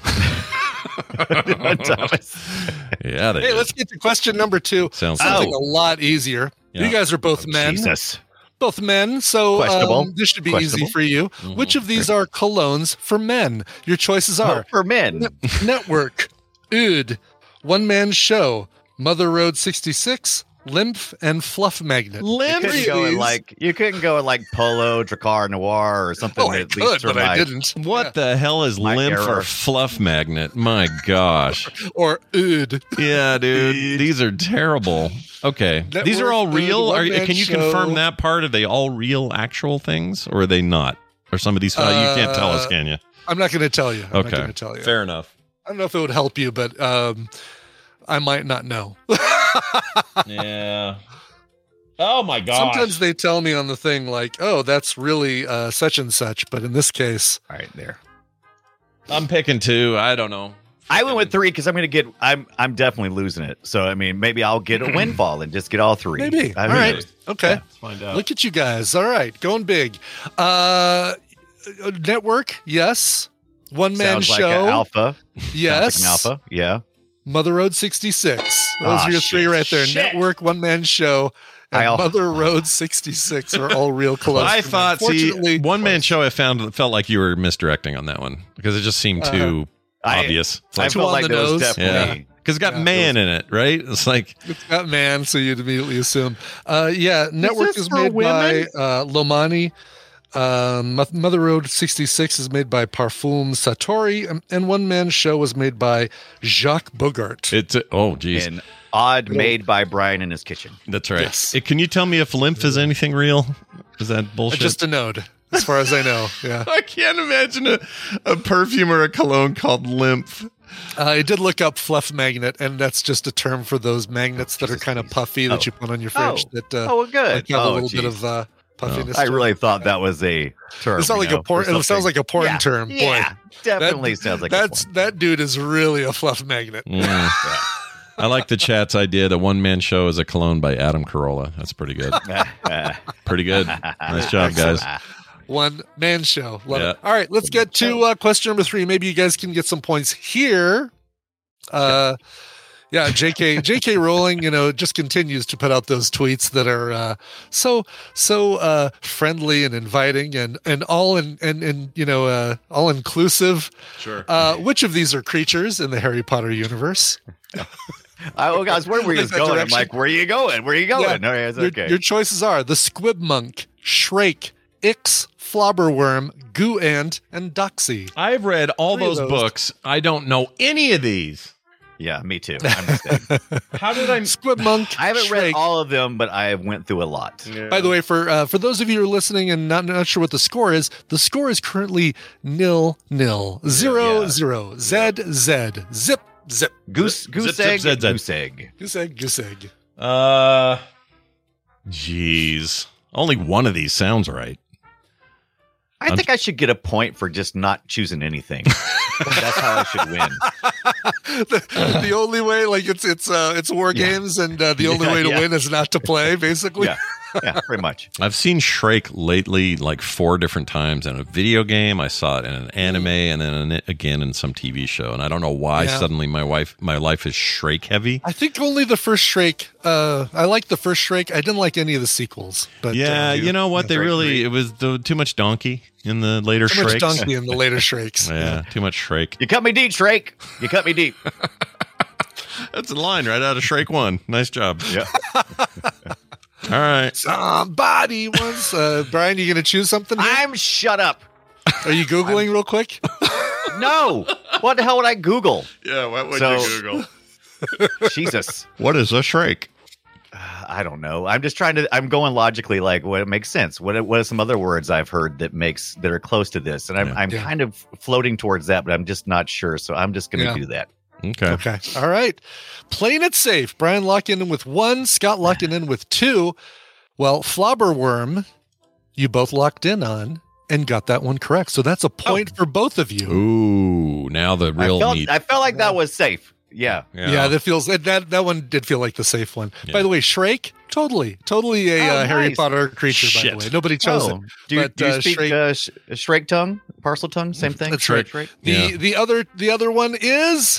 Thomas. yeah. They Hey, did. let's get to question number two. Sounds Something Oh. a lot easier. Yeah. You guys are both men. Jesus. Both men, so Questionable. um, this should be easy Questionable. for you. Mm-hmm. Which of these are colognes for men? Your choices Oh, are for men. Network, Ood, One Man Show, Mother Road sixty-six, Lymph, and Fluff Magnet. You couldn't go in like you couldn't go in like Polo, Dracar Noir, or something. Oh, I that could, leads but from I my- didn't. What Yeah. the hell is My lymph error. or fluff magnet? My gosh. Or Ood. Yeah, dude. These are terrible. Okay. Network, These are all Ood, real. One Are, Man can you Show. confirm that part? Are they all real actual things or are they not? Or some of these, uh, you can't tell us, Uh, can you? I'm not going to tell you. I'm not Okay. going to tell you. Fair enough. I don't know if it would help you, but um, I might not know. Yeah. Oh my gosh. Sometimes they tell me on the thing like, "Oh, that's really uh, such and such," but in this case, All right, there. I'm picking two. I don't know. I went with three because I'm going to get. I'm I'm definitely losing it. So I mean, maybe I'll get a windfall and just get all three. maybe. I All mean, right. Okay. Let's find out. Look at you guys. All right, going big. Uh, network, yes. One man sounds show, like an alpha. yes. Sounds like an alpha. Yeah. Mother Road sixty-six. Those Ah, are your three shit. right there. Shit. Network, one man show, and I al- Mother Road sixty-six are all real close. I thought, see, Unfortunately, one man show. I found felt like you were misdirecting on that one because it just seemed too I- obvious. It's I like, Too felt on like the there was nose. definitely. yeah, because it's got Yeah, man in it, right? It's like it's got man, so you'd immediately assume. Uh, yeah, Network this is, for made women? by uh, Lomani. Um, Mo- Mother Road sixty-six is made by Parfum Satori, and, and One Man Show was made by Jacques Bogart. it's. Oh, geez, An odd made by Brian in his kitchen. that's right. Yes. Eh, can you tell me if lymph is anything real? Is that bullshit? Just a node, as far as I know. Yeah, I can't imagine a, a perfume or a cologne called lymph. uh, I did look up fluff magnet, and that's just a term for those magnets that are kind of puffy that Oh. you put on your fridge. Oh. That uh, Oh, well, good. like have a Oh, little bit geez. of uh, puffiness. I to really it. thought that was a term. It sounds like you know, a porn. or It sounds something. like a porn Yeah. term. Boy, Yeah, definitely That- sounds like that's a porn. that dude is really a fluff magnet. Mm. I like the chat's idea. The one man show is a cologne by Adam Carolla. That's pretty good. Pretty good. Nice job, guys. One man show. Love Yeah. it. All right, let's get to uh, question number three. Maybe you guys can get some points here. Uh, yeah, J K J K Rowling, you know, just continues to put out those tweets that are uh, so so uh, friendly and inviting and and all in and and you know uh, all inclusive. Sure. Uh, which of these are creatures in the Harry Potter universe? I, oh, guys, where were you Like that going? I'm direction? like, where are you going? Where are you going? Yeah. All right, it's Your, okay. your choices are the Squib Monk, Shrake, Ix, Flobberworm, Goo Ant, and Doxy. I've read all Three of those, those. books. I don't know any of these. yeah, me too. I'm mistaken. How did I? Squib Monk. I haven't read Shrake. all of them, but I went through a lot. By the way, for uh, for those of you who are listening and not not sure what the score is, the score is currently nil nil zero Yeah. zero z z zip zip Goose, goose zip, egg, zip, zip. goose egg. goose egg goose egg. Uh, jeez. Only one of these sounds right. I I'm- think I should get a point for just not choosing anything. That's how I should win. the, the only way, like it's it's uh it's war Yeah. games, and uh, the only Yeah, way to yeah. win is not to play. Basically, Yeah. Yeah, pretty much. I've seen Shrek lately like four different times in a video game. I saw it in an anime, and then again in some T V show. And I don't know why Yeah. suddenly my wife, my life is Shrek heavy. I think only the first Shrek. Uh, I liked the first Shrek. I didn't like any of the sequels. But Yeah, uh, you know what? They Shrek really three. it was the, too much donkey in the later too much Shreks. donkey in the later Shreks. Yeah, too much Shrek. You cut me deep, Shrek. You cut me deep. That's a line right out of Shrek One. Nice job. Yeah. All right. Somebody wants. Uh, Brian, you going to choose something? Here? I'm shut up. Are you googling real quick? No. What the hell would I Google? Yeah. What would So- you Google? Jesus. What is a Shrek? I don't know. I'm just trying to. I'm going logically, like what makes sense. What What are some other words I've heard that makes that are close to this? And I'm Yeah. I'm Yeah. kind of floating towards that, but I'm just not sure. So I'm just going to Yeah. do that. Okay. Okay. All right. Playing it safe. Brian locking in with one. Scott locking in with two. Well, Flobberworm, you both locked in on and got that one correct. So that's a point for both of you. Ooh, now the real I felt, meat. I felt like that was safe. Yeah. Yeah, that feels that that one did feel like the safe one. Yeah. By the way, Shrek, totally, totally a Oh, uh, Harry nice. Potter creature. By Shit. the way, nobody chose Oh, it. do you, But, do you uh, speak Shrek- uh, sh- Shrek tongue, parcel tongue, same thing? That's Shrek, right. Shrek? The Yeah. the other the other one is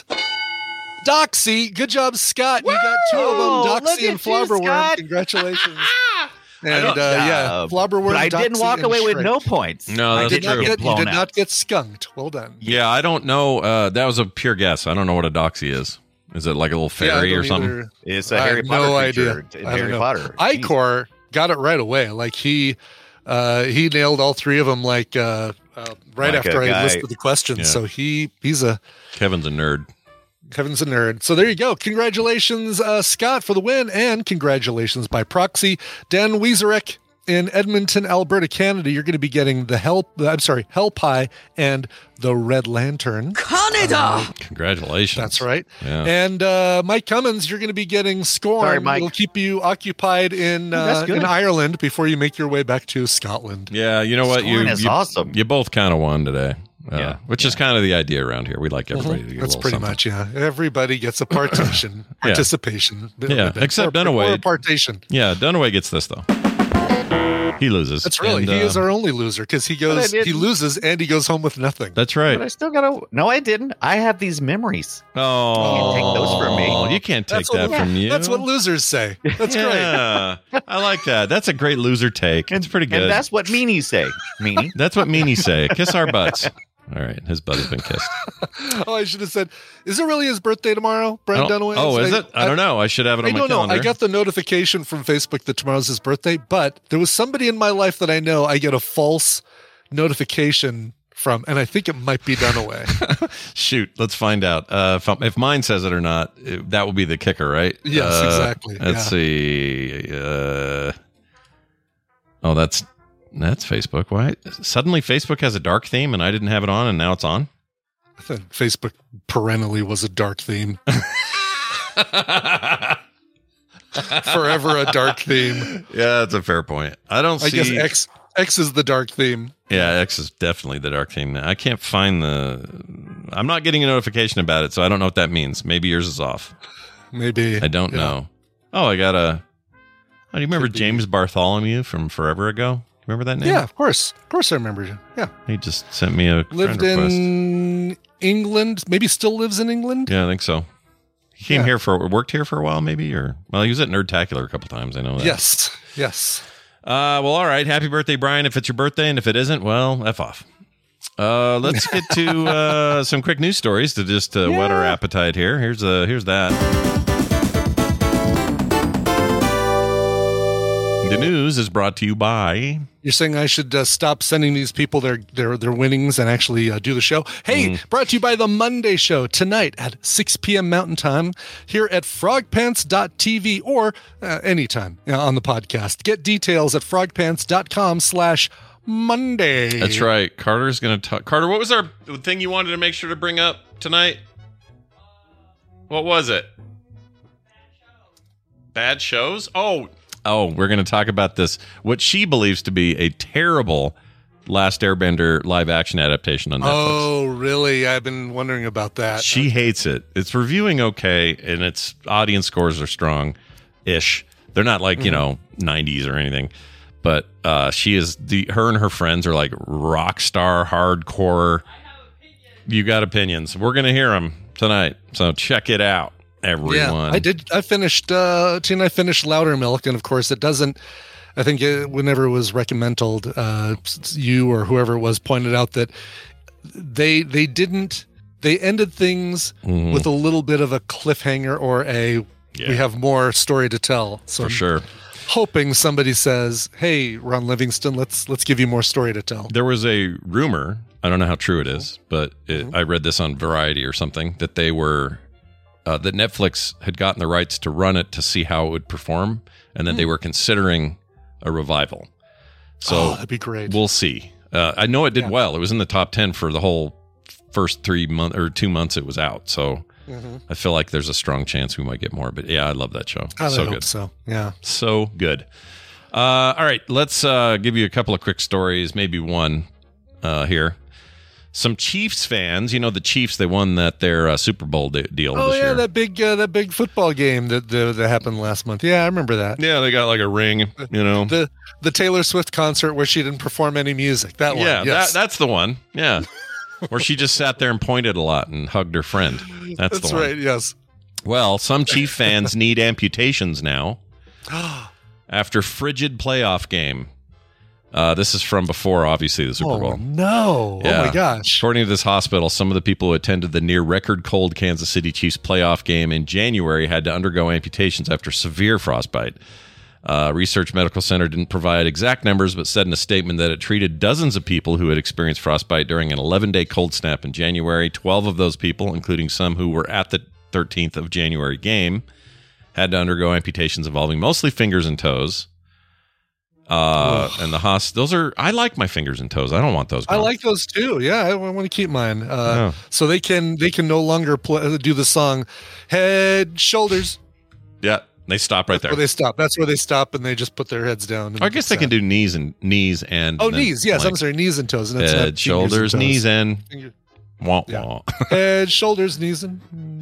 Doxy. Good job, Scott. You got two of Woo! them, Look Doxy and at you, Flobberworm. Scott. Congratulations. Good And uh, yeah, job. Flobberworm. But I didn't Doxy, walk and away with Shrek. no points. No, I that's did Did not not true. get get, you blown did out. not get skunked. Well done. Yeah, I don't know. Uh, that was a pure guess. I don't know what a doxy is. Is it like a little Yeah, I fairy or don't something? either. It's a I Harry have Potter no creature idea. in I don't Harry know. Potter. Icor got it right away. Like he, uh, he nailed all three of them. Like uh, uh, right Like after a I guy- listed the questions. Yeah. So he he's a Kevin's a nerd. Kevin's a nerd. So there you go. Congratulations, uh, Scott, for the win, and congratulations by proxy, Dan Wiezerek in Edmonton, Alberta, Canada. You're going to be getting the hell. I'm sorry, Hell Pie and the Red Lantern. Canada! Congratulations. That's right. Yeah. And uh, Mike Cummins, you're going to be getting Scorn. Sorry, Mike. It'll keep you occupied in That's uh, good. in Ireland before you make your way back to Scotland. Yeah, you know what? You, Scorn is you, awesome. you both kind of won today. Uh, Yeah. Which is kind of the idea around here. We like everybody to get That's a little pretty something. much, yeah. Everybody gets a partition, participation. Yeah, except or, Dunaway. or a partition. Yeah, Dunaway gets this, though. He loses. That's really, And, he uh, is our only loser because he I goes, he didn't. loses and he goes home with nothing. That's right. But I still gotta. No, I didn't. I have these memories. Oh, You can't take those from me. You can't take That's what- that from you. That's what losers say. That's great. Yeah, I like that. That's a great loser take. It's pretty good. And that's what meanies say. Meanie. That's what meanies say. Kiss our butts. All right, his butt has been kissed. Oh, I should have said, is it really his birthday tomorrow, Brian I don't- Dunaway? oh, is it? I don't know. I should have it on I my don't know. calendar. I got the notification from Facebook that tomorrow's his birthday, but there was somebody in my life that I know I get a false notification from, and I think it might be Dunaway. Shoot, let's find out. Uh, if, if mine says it or not, it- that will be the kicker, right? Yes, Uh, exactly. Let's Yeah. see. Uh, oh, that's that's Facebook. Why suddenly Facebook has a dark theme and I didn't have it on, and now it's on? I thought Facebook perennially was a dark theme. Forever a dark theme. Yeah, that's a fair point. I don't I see. guess X X is the dark theme. Yeah, X is definitely the dark theme. I can't find the. I'm not getting a notification about it, so I don't know what that means. Maybe yours is off. Maybe. I don't Yeah. know. Oh, I got a. Oh, do you remember Could be. James Bartholomew from forever ago? Remember that name? Yeah, of course. Of course I remember you. Yeah. He just sent me a Lived friend request. in England. Maybe still lives in England. Yeah, I think so. He came Yeah. here for worked here for a while, maybe, or well, he was at Nerdtacular a couple times. I know that. Yes. Yes. Uh, well, all right. Happy birthday, Brian. If it's your birthday, and if it isn't, well, f off. Uh, let's get to uh, some quick news stories to just uh, whet our appetite here. Here's uh, here's that. The news is brought to you by. You're saying I should uh, stop sending these people their their their winnings and actually uh, do the show. Hey, Mm-hmm. brought to you by the Monday Show tonight at six p.m. Mountain Time here at frog pants dot t v or uh, anytime uh, on the podcast. Get details at frog pants dot com slash Monday. That's right. Carter's going to talk. Carter, what was our thing you wanted to make sure to bring up tonight? What was it? Bad shows? Oh, oh, we're going to talk about this. What she believes to be a terrible Last Airbender live action adaptation on Netflix. Oh, really? I've been wondering about that. She hates it. It's reviewing okay, and its audience scores are strong ish. They're not like, you know, nineties or anything. But uh, she is the her and her friends are like rock star hardcore. You got opinions. We're gonna hear them tonight, so check it out, everyone. Yeah, I did. I finished. Uh, Tina, I finished Loudermilk, and of course, it doesn't. I think it, whenever it was recommended, uh, you or whoever it was pointed out that they they didn't. They ended things mm-hmm. with a little bit of a cliffhanger or a yeah. we have more story to tell. So for sure. Hoping somebody says, "Hey, Ron Livingston, let's let's give you more story to tell." There was a rumor, I don't know how true it is, but it, mm-hmm. I read this on Variety or something, that they were uh, that Netflix had gotten the rights to run it to see how it would perform, and then mm. they were considering a revival. So oh, that'd be great. We'll see. Uh, I know it did yeah. well. It was in the top ten for the whole first three months or two months it was out. So mm-hmm. I feel like there's a strong chance we might get more. But yeah, I love that show. I so hope good. So yeah, so good. Uh, all right, let's uh, give you a couple of quick stories, maybe one uh, here. Some Chiefs fans, you know, the Chiefs, they won that their uh, Super Bowl de- deal oh, this yeah, year. that big uh, that big football game that that that happened last month. Yeah, I remember that. Yeah, they got like a ring, you know. The the Taylor Swift concert where she didn't perform any music. That one. Yeah, yes. that, that's the one. Yeah. Where she just sat there and pointed a lot and hugged her friend. That's, that's the one. right, yes. Well, some Chief fans need amputations now after frigid playoff game. Uh, this is from before, obviously, the Super oh, Bowl. No. Yeah. Oh, my gosh. According to this hospital, some of the people who attended the near-record cold Kansas City Chiefs playoff game in January had to undergo amputations after severe frostbite. Uh, Research Medical Center didn't provide exact numbers, but said in a statement that it treated dozens of people who had experienced frostbite during an eleven-day cold snap in January. Twelve of those people, including some who were at the thirteenth of January game, had to undergo amputations involving mostly fingers and toes. Uh, and the hos, those are, I like my fingers and toes. I don't want those gone. I like those too. Yeah, I want to keep mine. Uh, oh. So they can they can no longer play, do the song head, shoulders. Yeah, they stop right That's there. Where they stop. That's where they stop and they just put their heads down. I guess they can do knees and knees and. Oh, knees. Yes, like, I'm sorry, knees and toes. And that's head, shoulders, and knees, and. Finger. Wah, yeah. wah. Head, shoulders, knees, and.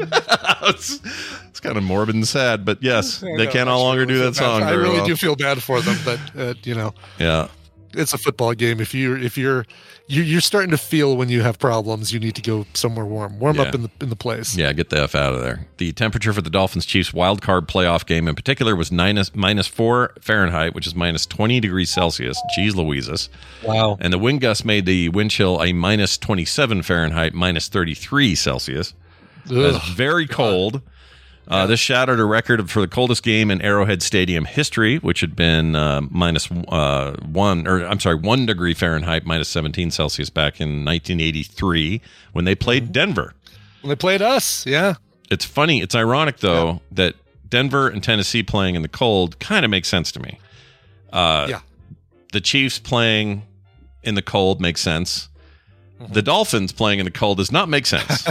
it's, it's kind of morbid and sad, but yes, they know, can no longer do that song. I really well. do feel bad for them, but uh, you know, yeah, it's a football game. If you if you're you, you're starting to feel when you have problems, you need to go somewhere warm, warm yeah. up in the in the place. Yeah, get the F out of there. The temperature for the Dolphins Chiefs wild card playoff game in particular was minus minus four Fahrenheit, which is minus twenty degrees Celsius. Jeez Louises. Wow. And the wind gust made the wind chill a minus twenty-seven Fahrenheit, minus thirty-three Celsius. That's very cold. Uh, yeah. This shattered a record for the coldest game in Arrowhead Stadium history, which had been uh, minus uh, one, or I'm sorry, one degree Fahrenheit, minus seventeen Celsius back in nineteen eighty-three when they played mm-hmm. Denver. When they played us, yeah. It's funny. It's ironic, though, yeah. that Denver and Tennessee playing in the cold kind of makes sense to me. Uh, yeah. The Chiefs playing in the cold makes sense. The Dolphins playing in the cold does not make sense.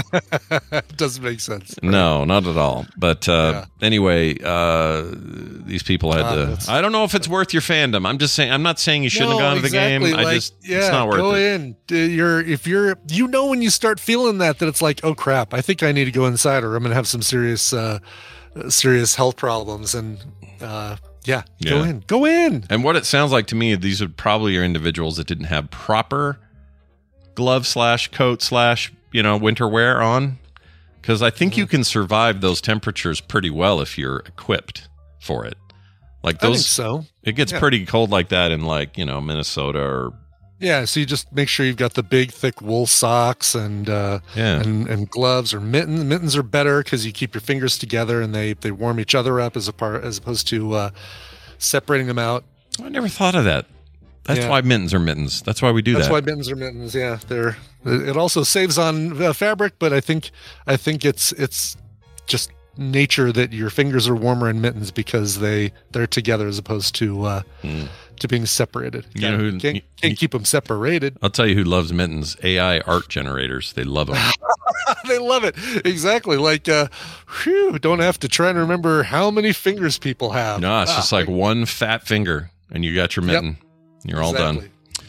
It doesn't make sense. Right? No, not at all. But uh, yeah. anyway, uh, these people had uh, to. I don't know if it's worth your fandom. I'm just saying. I'm not saying you shouldn't no, have gone to exactly. the game. Like, I just yeah, it's not worth go it. in. You're if you're you know when you start feeling that that it's like, oh crap, I think I need to go inside or I'm gonna have some serious uh, serious health problems and. Uh, yeah, yeah, go in, go in. And what it sounds like to me, these would probably are individuals that didn't have proper glove slash coat slash you know winter wear on, because I think mm-hmm. you can survive those temperatures pretty well if you're equipped for it. Like those, I think so. It gets yeah. pretty cold like that in like you know Minnesota or yeah. So you just make sure you've got the big thick wool socks and uh, yeah. and, and gloves or mittens. Mittens are better because you keep your fingers together and they they warm each other up as a part as opposed to uh, separating them out. I never thought of that. That's yeah. why mittens are mittens. That's why we do That's that. That's why mittens are mittens. Yeah, they're. It also saves on uh, fabric, but I think I think it's it's just nature that your fingers are warmer in mittens because they they're together as opposed to uh, mm. to being separated. You know who can't, can't you, keep them separated. I'll tell you who loves mittens: A I art generators. They love them. They love it exactly. Like, uh, whew, don't have to try and remember how many fingers people have. No, it's ah, just like one fat finger, and you got your mitten. Yep. You're exactly. all done.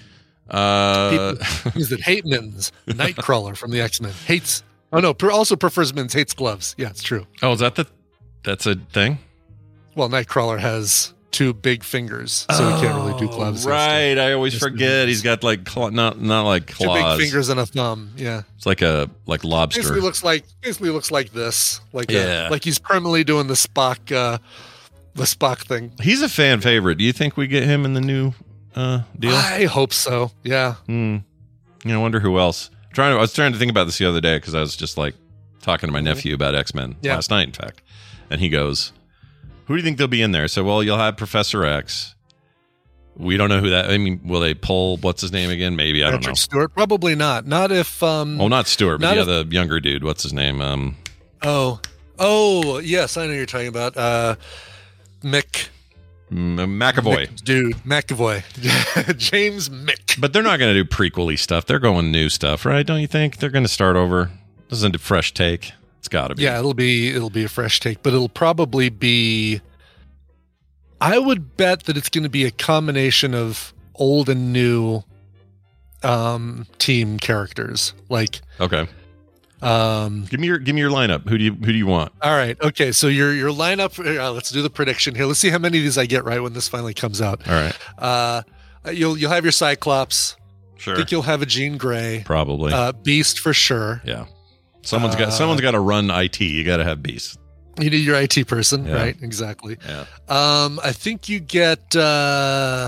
Uh, People that hate mittens. Nightcrawler from the X-Men hates. Oh no, per, also prefers mittens. Hates gloves. Yeah, it's true. Oh, is that the? That's a thing. Well, Nightcrawler has two big fingers, so he can't really do gloves. Right, I always forget he's got like claw, not not like claws. Two big fingers and a thumb. Yeah, it's like a like lobster. Basically looks like basically looks like this, like yeah, a, like he's permanently doing the Spock, uh, the Spock thing. He's a fan favorite. Do you think we get him in the new uh, deal? I hope so. Yeah. Hmm. You know, I wonder who else. I'm trying to, I was trying to think about this the other day because I was just like talking to my nephew about X-Men yeah. last night, in fact, and he goes, "Who do you think they'll be in there?" So, well, you'll have Professor X. We don't know who that. I mean, will they pull what's his name again? Maybe I Patrick don't know. Stewart, probably not. Not if. Um, oh, not Stewart, but not yeah, if, the younger dude. What's his name? Um. Oh, oh, yes, I know who you're talking about. Uh, Mick. M- McAvoy. Mick, dude, McAvoy. James Mick. But they're not going to do prequel-y stuff. They're going new stuff, right? Don't you think? They're going to start over. This isn't a fresh take. It's got to be. Yeah, it'll be it'll be a fresh take, but it'll probably be. I would bet that it's going to be a combination of old and new um, team characters. Like, okay, um, give me your give me your lineup. Who do you who do you want? All right, okay. So your your lineup. Uh, let's do the prediction here. Let's see how many of these I get right when this finally comes out. All right. Uh, you'll you'll have your Cyclops. Sure. I think you'll have a Jean Grey. Probably. Uh, Beast for sure. Yeah. Someone's got uh, someone's got to run I T. You got to have Beast. You need your I T person, yeah. right? Exactly. Yeah. Um, I think you get. Uh,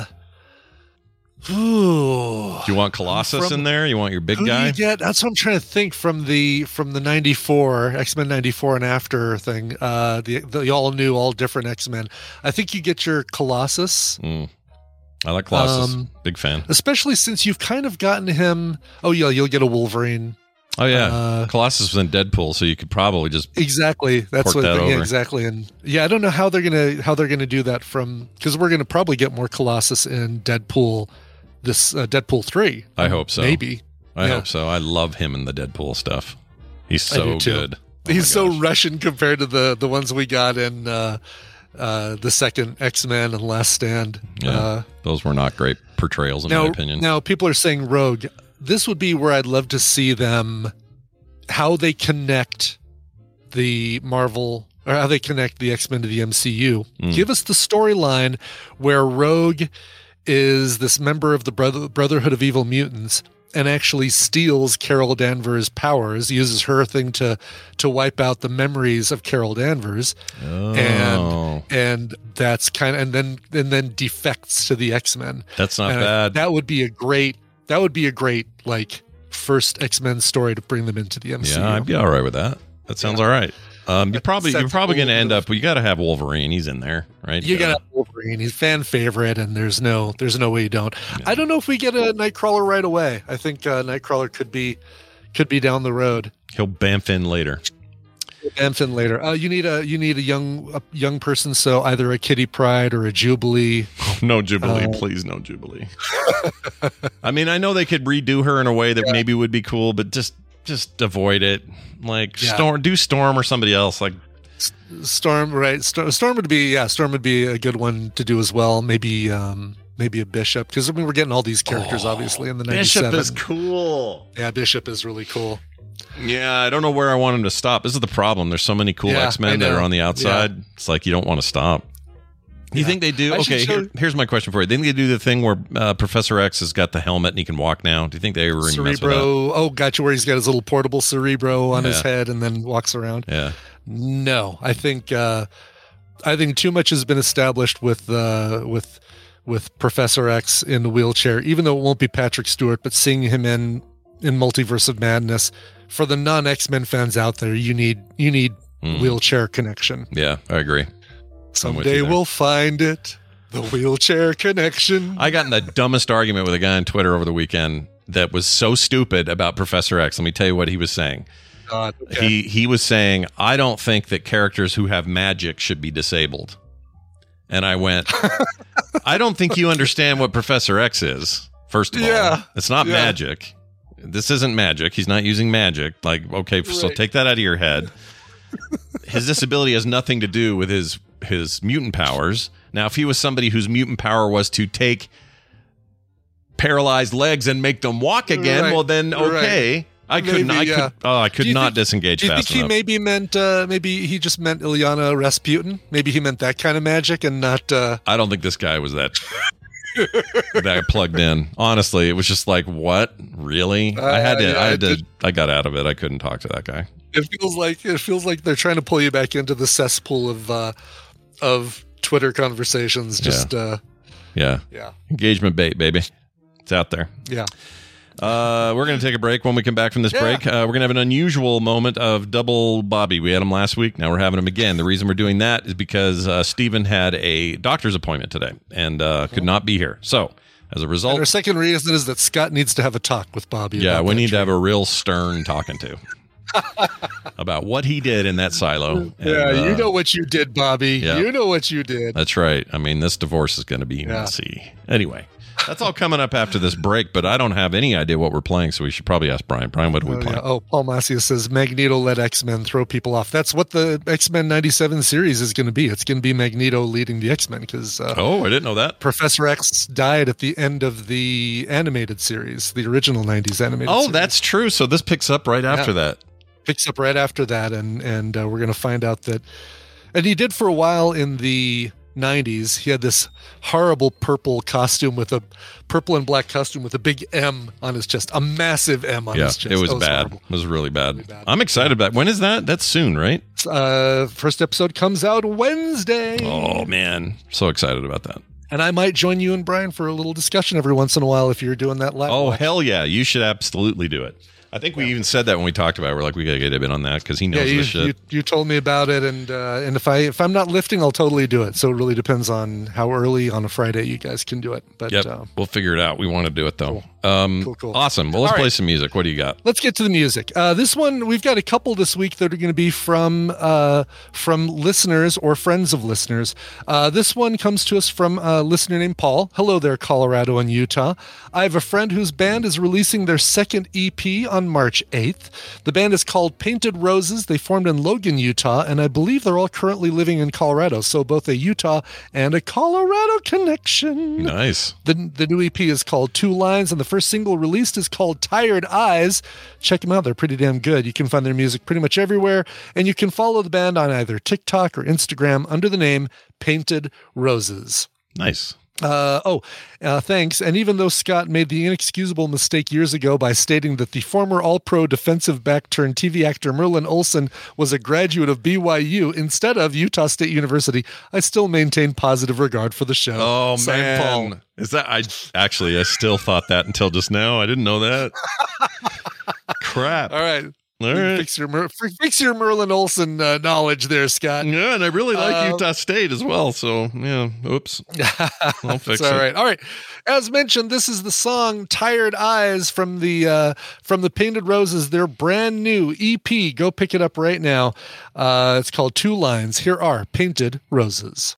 ooh, Do you want Colossus from, in there? You want your big who guy? Do you get? That's what I'm trying to think from the from the ninety-four X-Men ninety-four and after thing. Uh, the the all new, all different X-Men. I think you get your Colossus. Mm. I like Colossus. Um, big fan. Especially since you've kind of gotten him. Oh yeah, you'll get a Wolverine. Oh yeah, uh, Colossus was in Deadpool, so you could probably just exactly. That's port what. that yeah, over. exactly. And yeah, I don't know how they're gonna how they're gonna do that from because we're gonna probably get more Colossus in Deadpool. This uh, Deadpool three. I hope so. Maybe. I Yeah. hope so. I love him in the Deadpool stuff. He's I so do too. good. Oh He's my so gosh. Russian compared to the the ones we got in uh, uh, the second X-Men and Last Stand. Yeah, Uh, those were not great portrayals in now, my opinion. now people are saying Rogue. This would be where I'd love to see them, how they connect the Marvel or how they connect the X-Men to the M C U. Mm. Give us the storyline where Rogue is this member of the Brother- Brotherhood of Evil Mutants and actually steals Carol Danvers' powers, uses her thing to to wipe out the memories of Carol Danvers, oh, and and that's kind of and then and then defects to the X-Men. that's not And I- bad. that would be a great that would be a great like first X-Men story to bring them into the M C U. yeah, I'd be all right with that. That sounds all right. Um, you probably Sets you're probably a going to little end bit up. You got to have Wolverine. He's in there, right? You got Wolverine. He's fan favorite, and there's no there's no way you don't. I don't know if we get a Nightcrawler right away. I think uh, Nightcrawler could be could be down the road. He'll bamf in later. Amphon later. Uh, you need a you need a young a young person, so either a Kitty Pryde or a Jubilee. No Jubilee, Uh, please, no Jubilee. I mean, I know they could redo her in a way that Yeah. maybe would be cool, but just just avoid it. Like Yeah. Storm, do Storm or somebody else. Like Storm, right? Storm, Storm would be yeah. Storm would be a good one to do as well. Maybe um maybe a Bishop because I mean we're getting all these characters obviously in the ninety-seven. Bishop is cool. Yeah, Bishop is really cool. Yeah, I don't know where I want him to stop. This is the problem. There's so many cool Yeah, X-Men I that know. are on the outside. It's like you don't want to stop. You Yeah. think they do? I should Okay, show- here, here's my question for you. Didn't they do the thing where uh, Professor X has got the helmet and he can walk now? Do you think they ever mess with that? Cerebro. Oh, gotcha. Where he's got his little portable Cerebro on his Yeah. head and then walks around. Yeah. No, I think uh, I think too much has been established with uh, with with Professor X in the wheelchair. Even though it won't be Patrick Stewart, but seeing him in in Multiverse of Madness for the non X-Men fans out there, you need you need Mm. wheelchair connection. Yeah, I agree. I'm with Someday you there. we'll find it. The wheelchair connection. I got in the dumbest argument with a guy on Twitter over the weekend that was so stupid about Professor X. Let me tell you what he was saying. God, okay. He he was saying, I don't think that characters who have magic should be disabled. And I went, I don't think you understand what Professor X is, first of Yeah. all. It's not Yeah. magic. This isn't magic. He's not using magic. Like, okay, so Right. take that out of your head. His disability has nothing to do with his his mutant powers. Now, if he was somebody whose mutant power was to take paralyzed legs and make them walk again, Right. well then okay. Right. I couldn't. Maybe, I yeah. could. Oh, I could Do you not think- disengage Do you fast think he enough. maybe meant? Uh, maybe he just meant Ilyana Rasputin. Maybe he meant that kind of magic and not. Uh, I don't think this guy was that that plugged in. Honestly, it was just like, what? Really? I had to. Uh, yeah, I had I to. did- I got out of it. I couldn't talk to that guy. It feels like it feels like they're trying to pull you back into the cesspool of uh, of Twitter conversations. Just Yeah. uh, Yeah. yeah, Engagement bait, baby. It's out there. yeah. Uh, we're going to take a break. When we come back from this Yeah. break, uh, we're going to have an unusual moment of double Bobby. We had him last week. Now we're having him again. The reason we're doing that is because uh, Stephen had a doctor's appointment today and uh, could not be here. So as a And result, our second reason is that Scott needs to have a talk with Bobby. yeah, about we that need to tree. have a real stern talking to about what he did in that silo. And, Yeah, you uh, know what you did, Bobby. yeah. You know what you did. That's right. I mean, this divorce is going to be Yeah. messy. Anyway, that's all coming up after this break, but I don't have any idea what we're playing, so we should probably ask Brian. Brian, what are we Oh, playing? yeah. Oh, Paul Macias says Magneto let X-Men throw people off. That's what the X-Men ninety-seven series is going to be. It's going to be Magneto leading the X-Men because uh, Oh, I didn't know that. Professor X died at the end of the animated series, the original nineties animated Oh, series. that's true. So this picks up right after that. Picks up right after that, and, and uh, we're going to find out that... And he did for a while in the nineties. He had this horrible purple costume with a purple and black costume with a big M on his chest, a massive M on Yeah, his chest. it was, That bad. horrible. It was really bad. Really bad. I'm excited about When is that? That's soon, right? Uh, first episode comes out Wednesday. Oh, man. So excited about that. And I might join you and Brian for a little discussion every once in a while if you're doing that live. Oh, watch. hell yeah. You should absolutely do it. I think we even said that when we talked about it. We're like, we got to get a bit on that because he knows Yeah, you, this shit. you you told me about it, and uh, and if I if I'm not lifting, I'll totally do it. So it really depends on how early on a Friday you guys can do it. But Yep. uh, We'll figure it out. We want to do it, though. Um, Cool, cool. Awesome. Well, let's All play right. some music. What do you got? let's get to the music. Uh, this one we've got a couple this week that are going to be from uh, from listeners or friends of listeners. Uh, this one comes to us from a listener named Paul. Hello there, Colorado and Utah. I have a friend whose band is releasing their second E P on March eighth. The band is called Painted Roses. They formed in Logan, Utah, and I believe they're all currently living in Colorado. So both a Utah and a Colorado connection. Nice. The, the new E P is called Two Lines, and the first single released is called Tired Eyes. Check them out. They're pretty damn good. You can find their music pretty much everywhere, and you can follow the band on either TikTok or Instagram under the name Painted Roses. Nice. Uh, oh, uh, thanks. And even though Scott made the inexcusable mistake years ago by stating that the former all-pro defensive back turned T V actor Merlin Olsen was a graduate of B Y U instead of Utah State University, I still maintain positive regard for the show. Oh, Signed, man. Paul. Is that, I actually, I still thought that until just now. I didn't know that. Crap. All right. All right. Fix your Mer- fix your Merlin Olsen uh, knowledge there, Scott. Yeah, and I really like Uh, Utah State as well. So, yeah, oops. I'll fix It's all it. right. All right. As mentioned, this is the song "Tired Eyes" from the uh, from the Painted Roses, their brand new E P. Go pick it up right now. Uh, it's called Two Lines. Here are Painted Roses.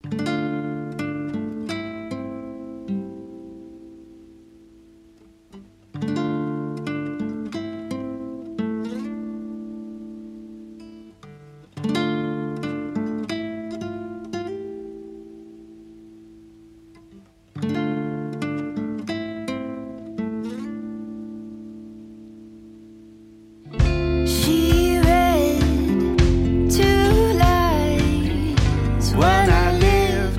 She read two lines when I lived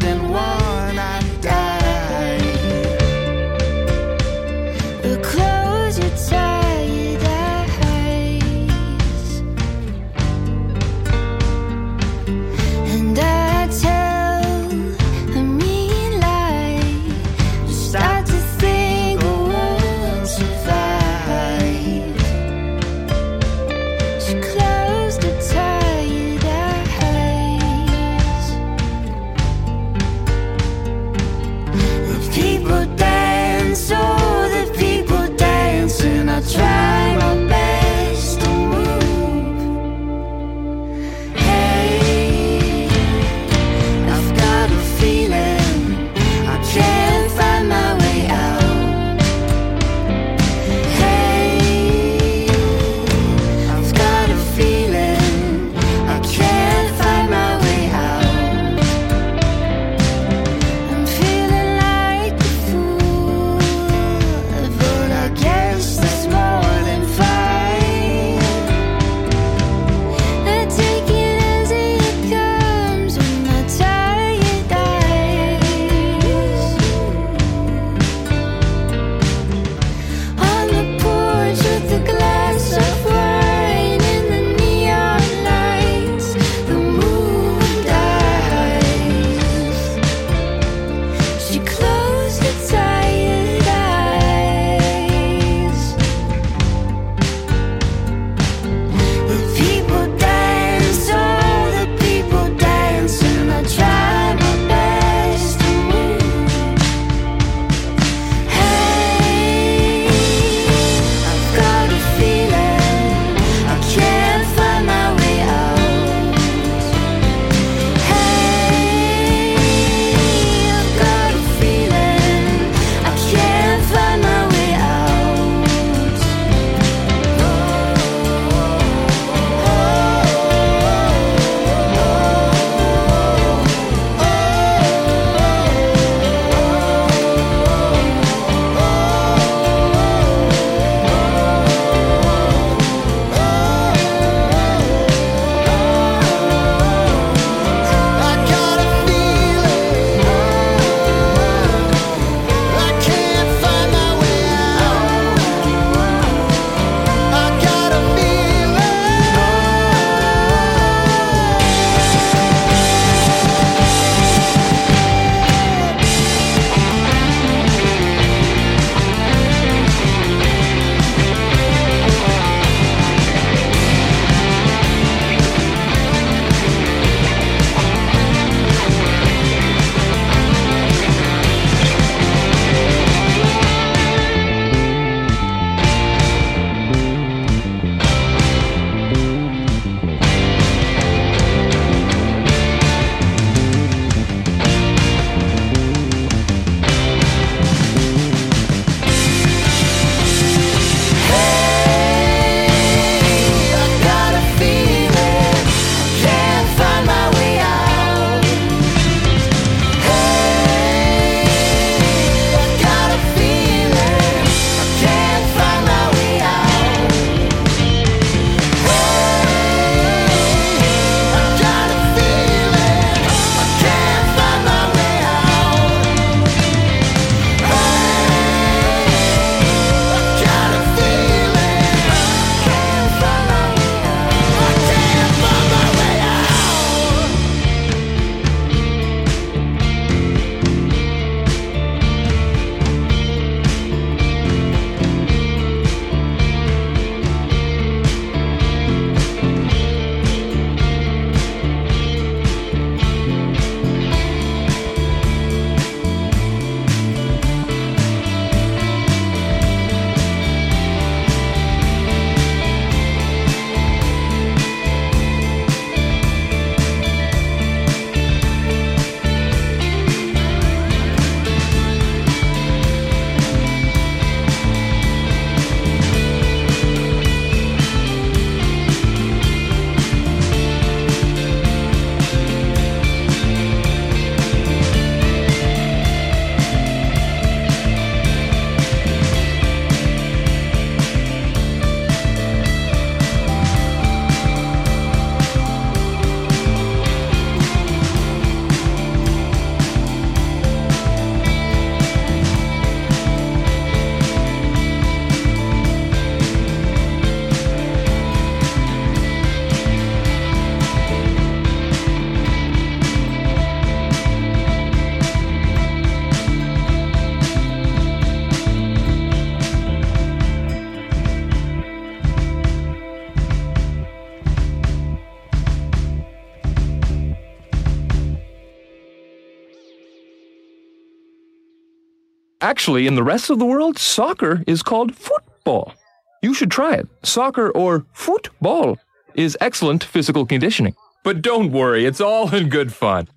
Actually, in the rest of the world, soccer is called football. You should try it. Soccer or football is excellent physical conditioning. But don't worry, it's all in good fun.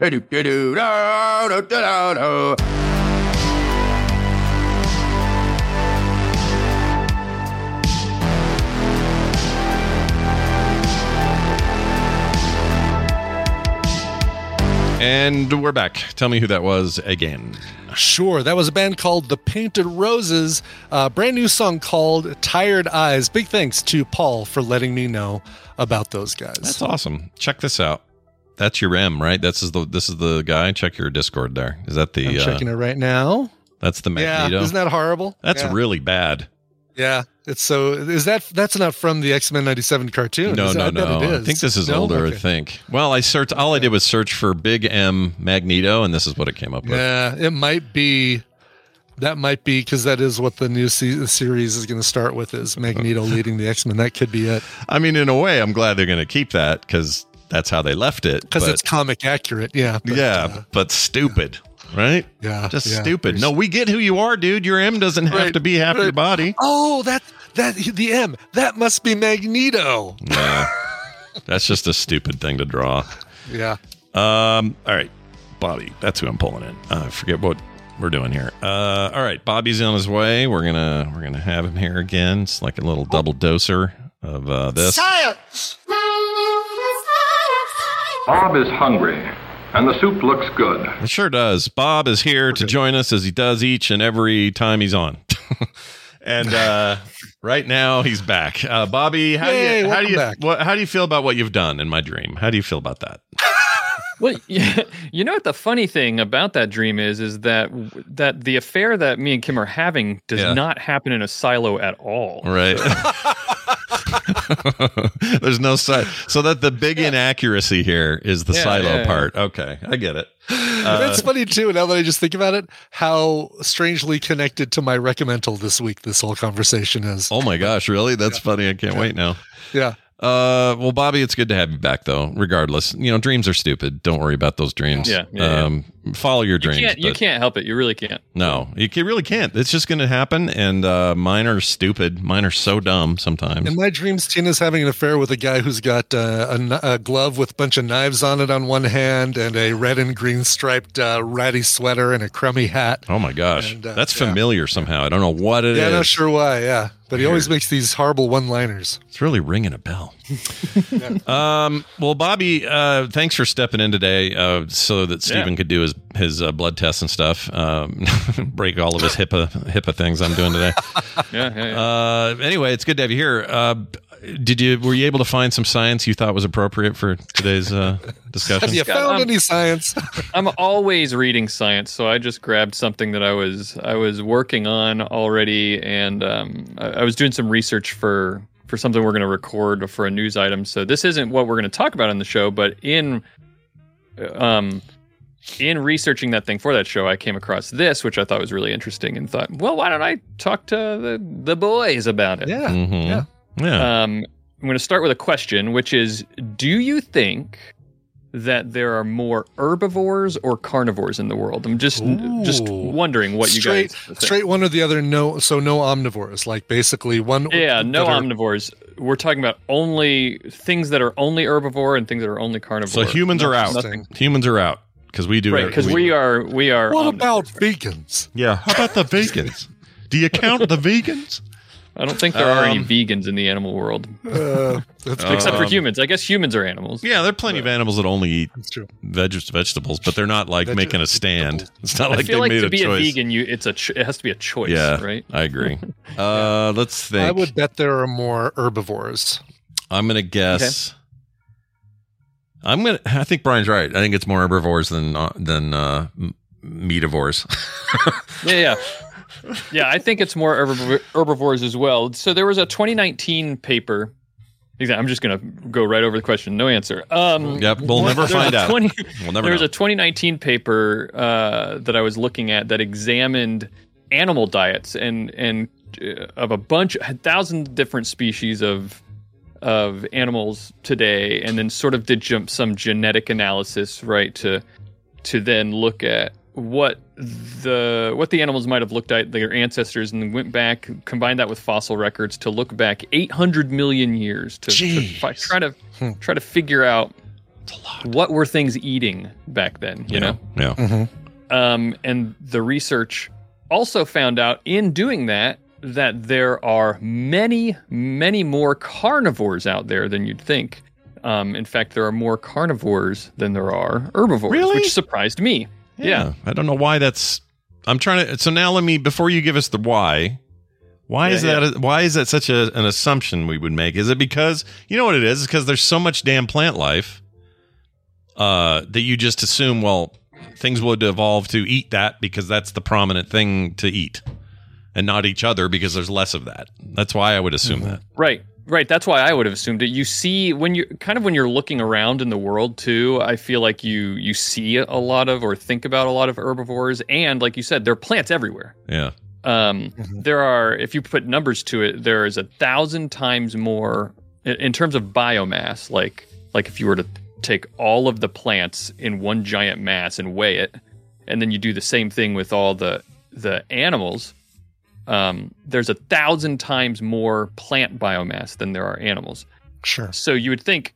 And we're back. Tell me who that was again. Sure, that was a band called The Painted Roses. A brand new song called Tired Eyes. Big thanks to Paul for letting me know about those guys. That's awesome. Check this out. That's your M, right? This is the this is the guy. Check your Discord there. Is that the? I'm checking uh, it right now. That's the Magneto. Yeah, isn't that horrible? That's yeah. really bad. Yeah, it's so. Is that that's not from the X-Men ninety-seven cartoon? No, is no, that, no. I, bet it is. I think this is no? older. Okay. I think. Well, I searched. All I did was search for Big M Magneto, and this is what it came up with. Yeah, it might be. That might be because that is what the new se- series is going to start with, is Magneto leading the X-Men. That could be it. I mean, in a way, I'm glad they're going to keep that because that's how they left it. Because it's comic accurate. Yeah. But, yeah, uh, but stupid. Right? Yeah. Just yeah. stupid. No, we get who you are, dude. Your M doesn't have right, to be half right. your body. Oh, that that the M. That must be Magneto. Yeah. That's just a stupid thing to draw. Yeah. Um. All right, Bobby. That's who I'm pulling in. I uh, forget what we're doing here. Uh. All right, Bobby's on his way. We're gonna we're gonna have him here again. It's like a little double doser of uh, this. Science. Bob is hungry, and the soup looks good. It sure does. Bob is here to join us as he does each and every time he's on. And uh, right now he's back. Uh, Bobby, how Yay, do you how do you back. what, how do you feel about what you've done in my dream? How do you feel about that? Well, yeah, you know what the funny thing about that dream is, is that that the affair that me and Kim are having does Yeah. not happen in a silo at all. Right. There's no silo. So that the big inaccuracy here is the Yeah, silo yeah, yeah. part. Okay, I get it. Uh, That's funny too. Now that I just think about it, how strangely connected to my recommendal this week this whole conversation is. oh my gosh, really? That's Yeah. funny. I can't Yeah. wait now. Yeah. Uh, well, Bobby, it's good to have you back, though. Regardless, you know, dreams are stupid. Don't worry about those dreams. Yeah, yeah, um, follow your You dreams. can't, you but can't help it. You really can't. No, you can, really can't. It's just going to happen, and uh, mine are stupid. Mine are so dumb sometimes. In my dreams, Tina's having an affair with a guy who's got uh, a, kn- a glove with a bunch of knives on it on one hand and a red and green striped uh, ratty sweater and a crummy hat. Oh my gosh, And, uh, that's yeah. familiar somehow. I don't know what it yeah, is. not sure why. Yeah, but he always makes these horrible one-liners. It's really ringing a bell. um, well, Bobby, uh, thanks for stepping in today uh, so that Stephen Yeah. could do his his uh, blood tests and stuff. Um, break all of his HIPAA HIPAA things I'm doing today. Yeah, yeah, yeah. Uh, anyway, it's good to have you here. Uh, did you were you able to find some science you thought was appropriate for today's uh, discussion? Have you found um, any science? I'm always reading science, so I just grabbed something that I was I was working on already, and um, I, I was doing some research for for something we're going to record for a news item. So this isn't what we're going to talk about on the show, but in um in researching that thing for that show, I came across this, which I thought was really interesting, and thought, well, why don't I talk to the the boys about it? Yeah, Mhm. yeah. Yeah. Um, I'm going to start with a question, which is, do you think that there are more herbivores or carnivores in the world? I'm just just Ooh. wondering what straight, you guys think. straight one or the other. No, so no omnivores. Like basically one. Yeah, no that are- omnivores. We're talking about only things that are only herbivore and things that are only carnivore. So humans are out. Nothing. Humans are out because we do Right, because we are we are. What omnivores. about vegans? Yeah. How about the vegans? Do you count the vegans? I don't think there are any Um, vegans in the animal world, Uh, that's except for um, humans. I guess humans are animals. Yeah, there are plenty of animals that only eat That's true. veg- vegetables, but they're not like Veg- making a stand. It's not I like feel they like made to a be choice. a vegan, you it's a ch- it has to be a choice, Yeah, right? I agree. Uh, let's think. I would bet there are more herbivores. I'm gonna guess. I'm gonna. I think Brian's right. I think it's more herbivores than uh, than uh, m- meativores. Yeah, yeah. Yeah, I think it's more herbivore- herbivores as well. So there was a twenty nineteen paper. Exactly. I'm just going to go right over the question. No answer. Um, Yep, we'll never there's find a out. twenty We'll never there was know. a twenty nineteen paper uh, that I was looking at that examined animal diets and and uh, of a bunch, a thousand different species of of animals today, and then sort of did jump some genetic analysis, right, to to then look at what the what the animals might have looked at their ancestors, and then went back, combined that with fossil records to look back eight hundred million years to, to fi- try to hmm. try to figure out what were things eating back then. You yeah. know, yeah. Mm-hmm. Um, and the research also found out in doing that that there are many, many more carnivores out there than you'd think. Um, in fact, there are more carnivores than there are herbivores, really? which surprised me. Yeah. yeah. I don't know why that's I'm trying to so now let me before you give us the why. Why yeah, is that yeah. why is that such a, an assumption we would make? Is it because you know what it is? It's because there's so much damn plant life uh, that you just assume, well, things would evolve to eat that because that's the prominent thing to eat and not each other because there's less of that. That's why I would assume mm-hmm. that. Right. Right. That's why I would have assumed it. You see, when you kind of when you're looking around in the world too, I feel like you you see a lot of or think about a lot of herbivores, and like you said, there are plants everywhere. Yeah. Um, mm-hmm. There are, if you put numbers to it, there is a thousand times more in, in terms of biomass. Like like if you were to take all of the plants in one giant mass and weigh it, and then you do the same thing with all the the animals. Um, there's a thousand times more plant biomass than there are animals. Sure. So you would think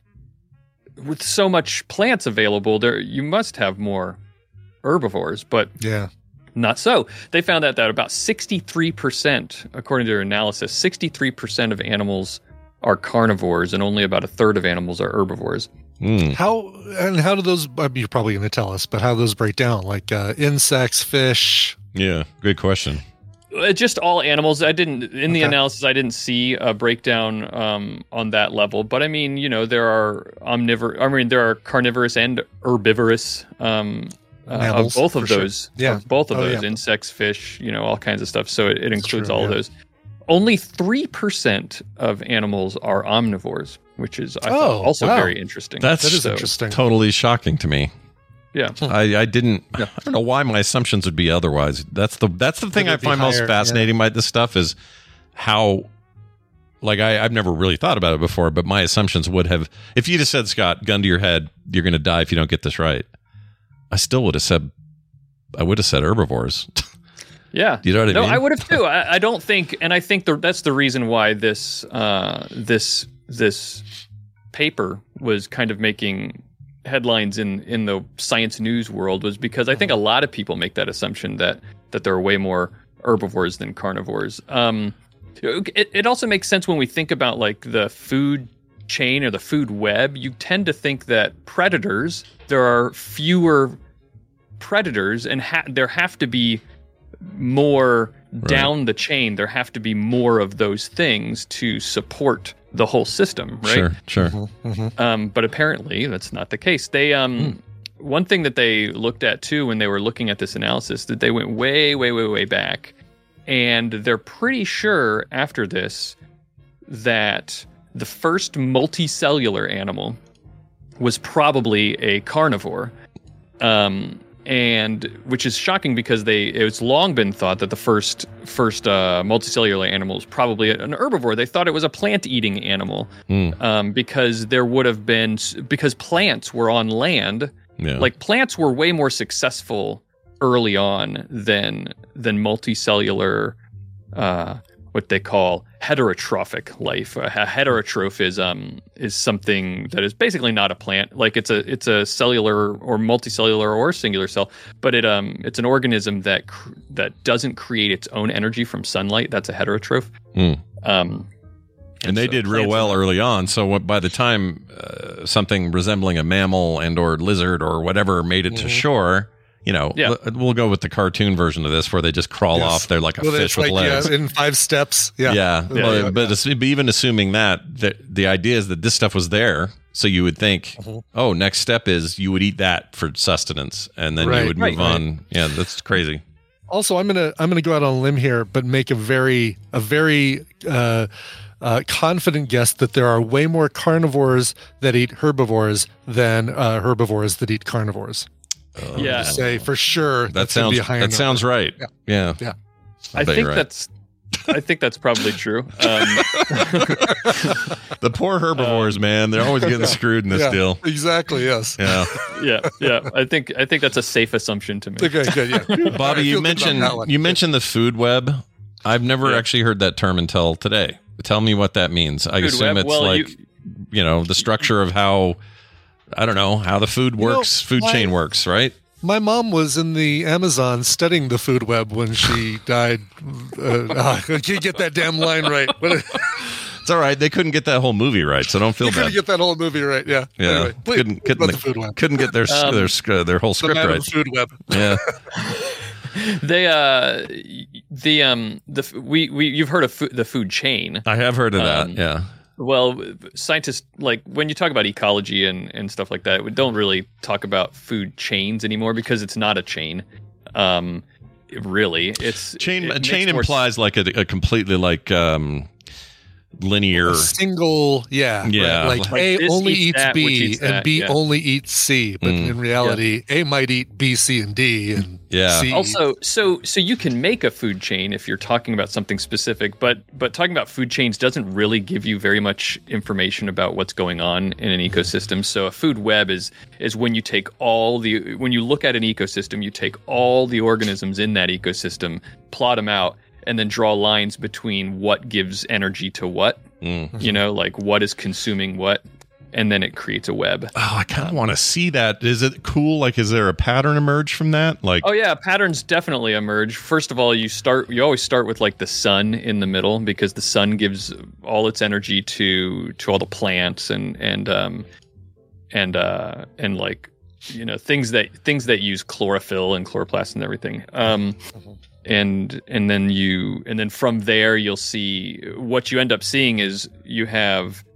with so much plants available, there you must have more herbivores, but yeah, not so. They found out that about sixty-three percent, according to their analysis, sixty-three percent of animals are carnivores and only about a third of animals are herbivores. Mm. How and how do those, I mean, you're probably going to tell us, but how do those break down? Like uh, insects, fish? Yeah, good question. Just all animals. I didn't in the okay. analysis. I didn't see a breakdown um, on that level. But I mean, you know, there are omnivore. I mean, there are carnivorous and herbivorous. Um, uh, Mammals, of both of sure. those. Yeah, of both of oh, those yeah. insects, fish. You know, all kinds of stuff. So it, it includes true, all yeah. of those. Only three percent of animals are omnivores, which is I oh, thought also wow. very interesting. That's that is so, interesting. Totally shocking to me. Yeah, I, I didn't. I don't know why my assumptions would be otherwise. That's the that's the thing I find higher, most fascinating yeah. about this stuff is how, like I, I've never really thought about it before, but my assumptions would have. If you just said, Scott, gun to your head, you're going to die if you don't get this right, I still would have said, I would have said herbivores. Yeah, you know what I no, mean? I would have too. I, I don't think, and I think the, that's the reason why this uh, this this paper was kind of making headlines in in the science news world, was because I think a lot of people make that assumption that that there are way more herbivores than carnivores. Um, it, it also makes sense when we think about like the food chain or the food web. You tend to think that predators, there are fewer predators, and ha- there have to be more right. down the chain. There have to be more of those things to support the whole system, right? Sure, sure. Mm-hmm, mm-hmm. Um, but apparently that's not the case. They um, mm. one thing that they looked at too when they were looking at this analysis, that they went way, way, way, way back, and they're pretty sure after this that the first multicellular animal was probably a carnivore. Um, and which is shocking because they it's long been thought that the first first uh, multicellular animal was probably an herbivore. They thought it was a plant-eating animal mm. um, because there would have been because plants were on land. Yeah. Like plants were way more successful early on than than multicellular, uh, what they call heterotrophic life. A heterotroph is um is something that is basically not a plant. Like it's a it's a cellular or multicellular or singular cell, but it um it's an organism that cr- that doesn't create its own energy from sunlight. That's a heterotroph. Mm. Um, and, and they so did real well are, early on. So what, by the time uh, something resembling a mammal and or lizard or whatever made it mm-hmm. to shore. You know, yeah. we'll go with the cartoon version of this where they just crawl yes. off. They're like a well, fish with like, legs. Yeah, in five steps. Yeah. Yeah. yeah, well, yeah but, yeah. but even assuming that, the, the idea is that this stuff was there. So you would think, mm-hmm. oh, next step is you would eat that for sustenance. And then right, you would move right, on. Right. Yeah, that's crazy. Also, I'm gonna I'm gonna go out on a limb here, but make a very a very uh, uh, confident guess that there are way more carnivores that eat herbivores than uh, herbivores that eat carnivores. Uh, yeah, say for sure that that's sounds be a higher that number. sounds right. Yeah, yeah. yeah. I think right. that's I think that's probably true. Um, the poor herbivores, um, man, they're always getting screwed in this yeah, deal. Exactly. Yes. Yeah. yeah. Yeah. I think I think that's a safe assumption to me. Okay. Good. Yeah. Bobby, you mentioned you mentioned the food web. I've never yeah. actually heard that term until today. Tell me what that means. I food assume web? it's well, like you, you know the structure of how I don't know how the food works, you know, food my, chain works, right? My mom was in the Amazon studying the food web when she died. Uh, oh, I can't get that damn line right. It's all right. They couldn't get that whole movie right, so don't feel they bad. Couldn't get that whole movie right. Yeah. Yeah. Anyway, please, couldn't couldn't, the food web. couldn't get their um, their their whole script the right. The food web. Yeah. They uh the um the we we you've heard of food, the food chain. I have heard of um, that. Yeah. Well, scientists, like when you talk about ecology and, and stuff like that, we don't really talk about food chains anymore because it's not a chain. Um, really, it's chain. It a chain implies s- like a, a completely like um, linear, a single. Yeah, yeah. Right. Like, like A only eats, eats B eats and that, B yeah. only eats C, but mm. in reality, yeah. A might eat B, C, and D, and yeah. C. Also, so so you can make a food chain if you're talking about something specific, but but talking about food chains doesn't really give you very much information about what's going on in an ecosystem. So a food web is is when you take all the when you look at an ecosystem, you take all the organisms in that ecosystem, plot them out, and then draw lines between what gives energy to what. Mm. You know, like what is consuming what. And then it creates a web. Oh, I kind of want to see that. Is it cool? Like, is there a pattern emerge from that? Like, oh yeah, patterns definitely emerge. First of all, you start. You always start with like the sun in the middle because the sun gives all its energy to to all the plants and and um and uh and like you know things that things that use chlorophyll and chloroplast and everything. Um, and and then you and then from there you'll see what you end up seeing is you have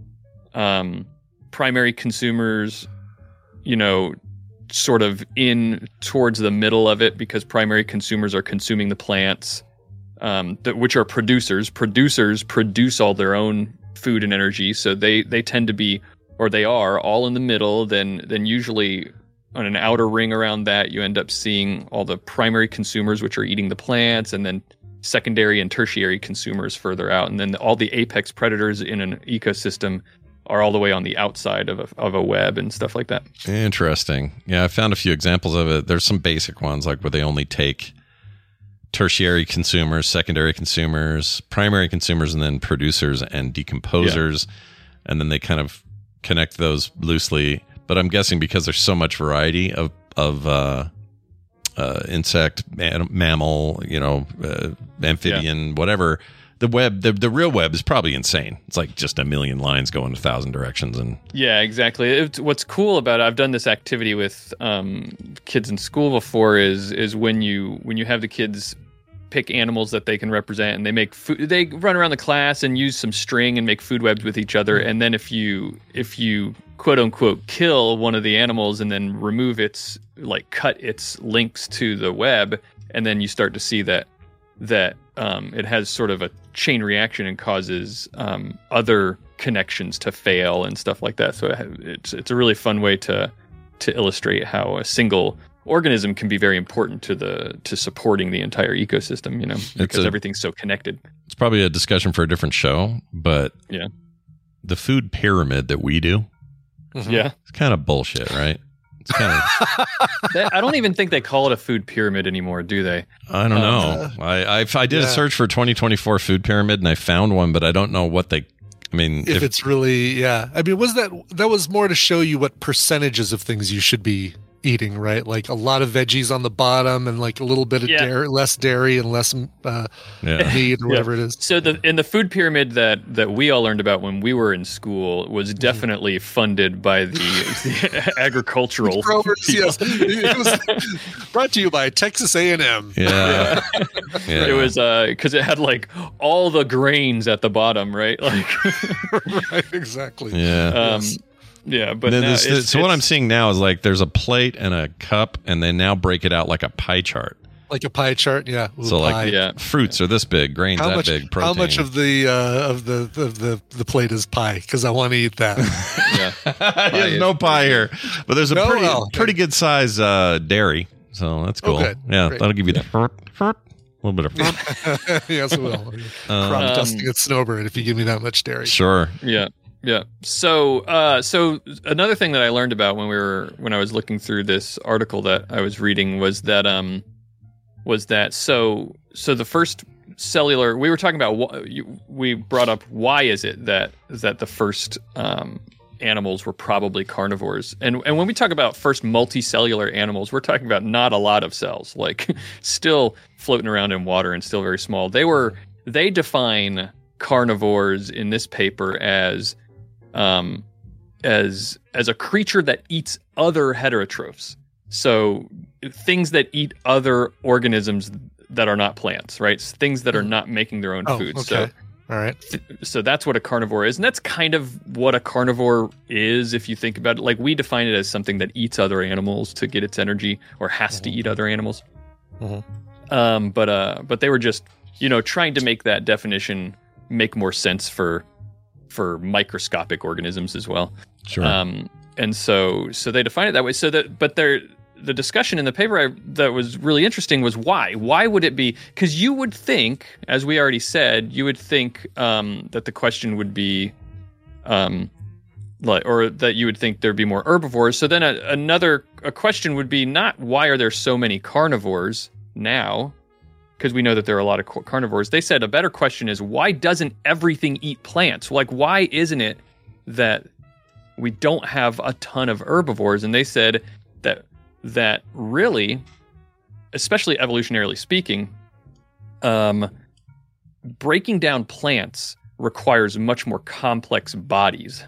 um. primary consumers, you know, sort of in towards the middle of it because primary consumers are consuming the plants, um, that, which are producers. Producers produce all their own food and energy, so they they tend to be, or they are, all in the middle. Then then usually on an outer ring around that, you end up seeing all the primary consumers, which are eating the plants, and then secondary and tertiary consumers further out, and then all the apex predators in an ecosystem are all the way on the outside of a, of a web and stuff like that. Interesting. Yeah, I found a few examples of it. There's some basic ones like where they only take tertiary consumers, secondary consumers, primary consumers, and then producers and decomposers. Yeah. And then they kind of connect those loosely. But I'm guessing because there's so much variety of, of uh, uh, insect, man, mammal, you know, uh, amphibian, yeah. whatever, the web, the, the real web is probably insane. It's like just a million lines going a thousand directions. And yeah, exactly. It's, what's cool about it, I've done this activity with um, kids in school before, is is when you when you have the kids pick animals that they can represent, and they make food, they run around the class and use some string and make food webs with each other. And then if you if you quote unquote kill one of the animals and then remove its like cut its links to the web, and then you start to see that that um, it has sort of a chain reaction and causes um, other connections to fail and stuff like that. So it's it's a really fun way to to illustrate how a single organism can be very important to the to supporting the entire ecosystem. You know, because a, everything's so connected. It's probably a discussion for a different show, but yeah, the food pyramid that we do, mm-hmm. yeah, it's kind of bullshit, right? It's kind of. That, I don't even think they call it a food pyramid anymore, do they? I don't know. Um, I I, I did yeah. a search for twenty twenty-four food pyramid, and I found one, but I don't know what they. I mean, if, if it's really, yeah. I mean, was that that was more to show you what percentages of things you should be eating, right? Like a lot of veggies on the bottom, and like a little bit of yeah. dairy, less dairy, and less uh, yeah. meat or yeah. whatever it is. So the in the food pyramid that that we all learned about when we were in school was definitely mm. funded by the, the agricultural growers. Yes, it was brought to you by Texas A and M. Yeah, yeah. It was because uh, it had like all the grains at the bottom, right? Like, right, exactly. Yeah. Um, yes. Yeah, but now, now this, it's, so it's, what I'm seeing now is like there's a plate and a cup, and they now break it out like a pie chart. Like a pie chart, yeah. Ooh, so like pie. yeah. fruits are this big, grains how that much, big, protein. How much of the uh, of the, the the the plate is pie? Because I want to eat that. yeah, there's no pie here, but there's a no, pretty well, pretty good size uh, dairy, so that's cool. Oh, good. Yeah, Great. that'll give you the. A little bit of yes, it will. Um, Crop dusting at Snowbird if you give me that much dairy. Sure. Yeah. Yeah. So, uh, so another thing that I learned about when we were when I was looking through this article that I was reading was that um was that so so the first cellular we were talking about wh- you, we brought up why is it that that the first um animals were probably carnivores, and and when we talk about first multicellular animals, we're talking about not a lot of cells, like still floating around in water and still very small. They were they define carnivores in this paper as um as as a creature that eats other heterotrophs, so things that eat other organisms that are not plants, right? Things that are not making their own oh, food. Okay. So all right. So that's what a carnivore is. And that's kind of what a carnivore is, if you think about it. Like, we define it as something that eats other animals to get its energy, or has mm-hmm. to eat other animals. Mm-hmm. Um, but uh, but they were just, you know, trying to make that definition make more sense for for microscopic organisms as well. Sure. Um, and so so they define it that way. So that, but they're the discussion in the paper I, that was really interesting was why. Why would it be? Because you would think, as we already said, you would think um, that the question would be, um, like, or that you would think there'd be more herbivores. So then a, another a question would be not why are there so many carnivores now? Because we know that there are a lot of carnivores. They said a better question is why doesn't everything eat plants? Like, why isn't it that we don't have a ton of herbivores? And they said that. that really, especially evolutionarily speaking, um, breaking down plants requires much more complex bodies,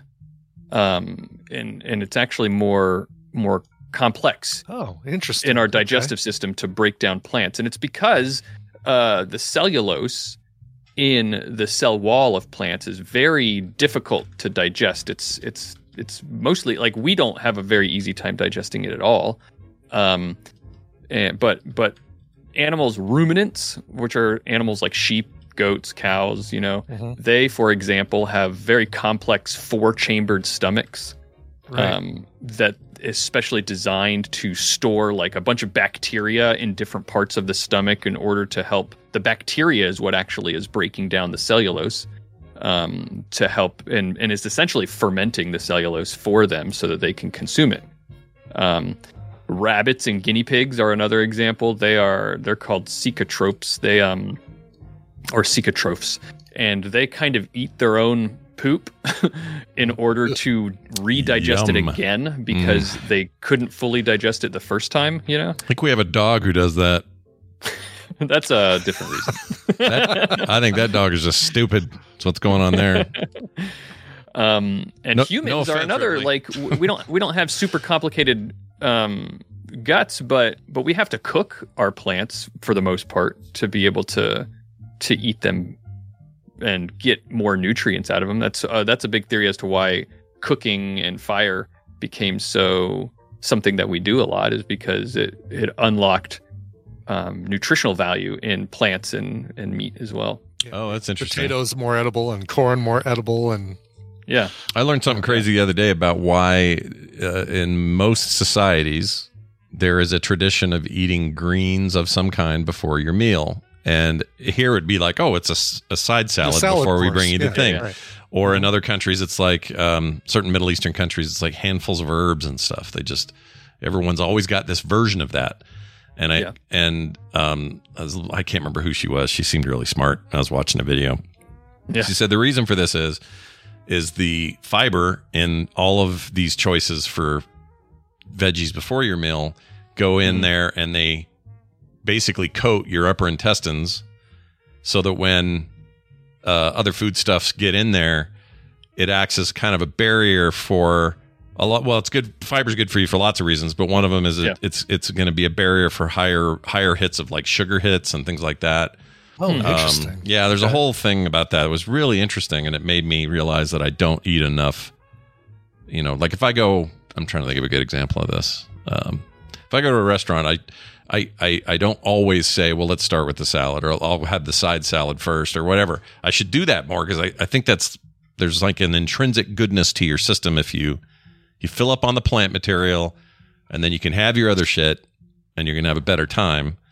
um, and and it's actually more more complex. Oh, interesting. In our digestive okay. system to break down plants, and it's because uh, the cellulose in the cell wall of plants is very difficult to digest. It's it's it's mostly like we don't have a very easy time digesting it at all. Um, and, but but animals, ruminants, which are animals like sheep, goats, cows, you know, mm-hmm. they, for example, have very complex four-chambered stomachs, right. um, that is specially designed to store like a bunch of bacteria in different parts of the stomach in order to help. The bacteria is what actually is breaking down the cellulose, um, to help and, and is essentially fermenting the cellulose for them so that they can consume it. Um, Rabbits and guinea pigs are another example. They are they're called cecotropes. They um or cecotrophs, and they kind of eat their own poop in order to redigest Yum. it again because mm. they couldn't fully digest it the first time. You know, I think we have a dog who does that. That's a different reason. that, I think that dog is just stupid. That's what's going on there. Um, and no, humans no offense, are another really. like we don't we don't have super complicated um, guts, but but we have to cook our plants for the most part to be able to to eat them and get more nutrients out of them. That's uh, that's a big theory as to why cooking and fire became so something that we do a lot, is because it it unlocked um, nutritional value in plants and and meat as well. Yeah. Oh, that's interesting. Potatoes more edible and corn more edible and. Yeah. I learned something crazy the other day about why uh, in most societies there is a tradition of eating greens of some kind before your meal. And here it'd be like, oh, it's a, a side salad, salad before course. we bring you the yeah, thing. Yeah, right. Or in other countries, it's like um, certain Middle Eastern countries, it's like handfuls of herbs and stuff. They just, everyone's always got this version of that. And I, yeah. and um, I, was, I can't remember who she was. She seemed really smart. I was watching a video. Yeah. She said the reason for this is, is the fiber in all of these choices for veggies before your meal go in mm. there, and they basically coat your upper intestines so that when uh, other foodstuffs get in there, it acts as kind of a barrier for a lot. Well, it's good. Fiber's good for you for lots of reasons, but one of them is it, yeah. it's it's going to be a barrier for higher higher hits of like sugar hits and things like that. Oh, um, interesting. Yeah, there's a whole thing about that. It was really interesting, and it made me realize that I don't eat enough. You know, like if I go, I'm trying to think of a good example of this. Um, if I go to a restaurant, I, I, I, I don't always say, well, let's start with the salad, or I'll, I'll have the side salad first, or whatever. I should do that more because I, I think that's there's like an intrinsic goodness to your system if you you fill up on the plant material, and then you can have your other shit, and you're gonna have a better time.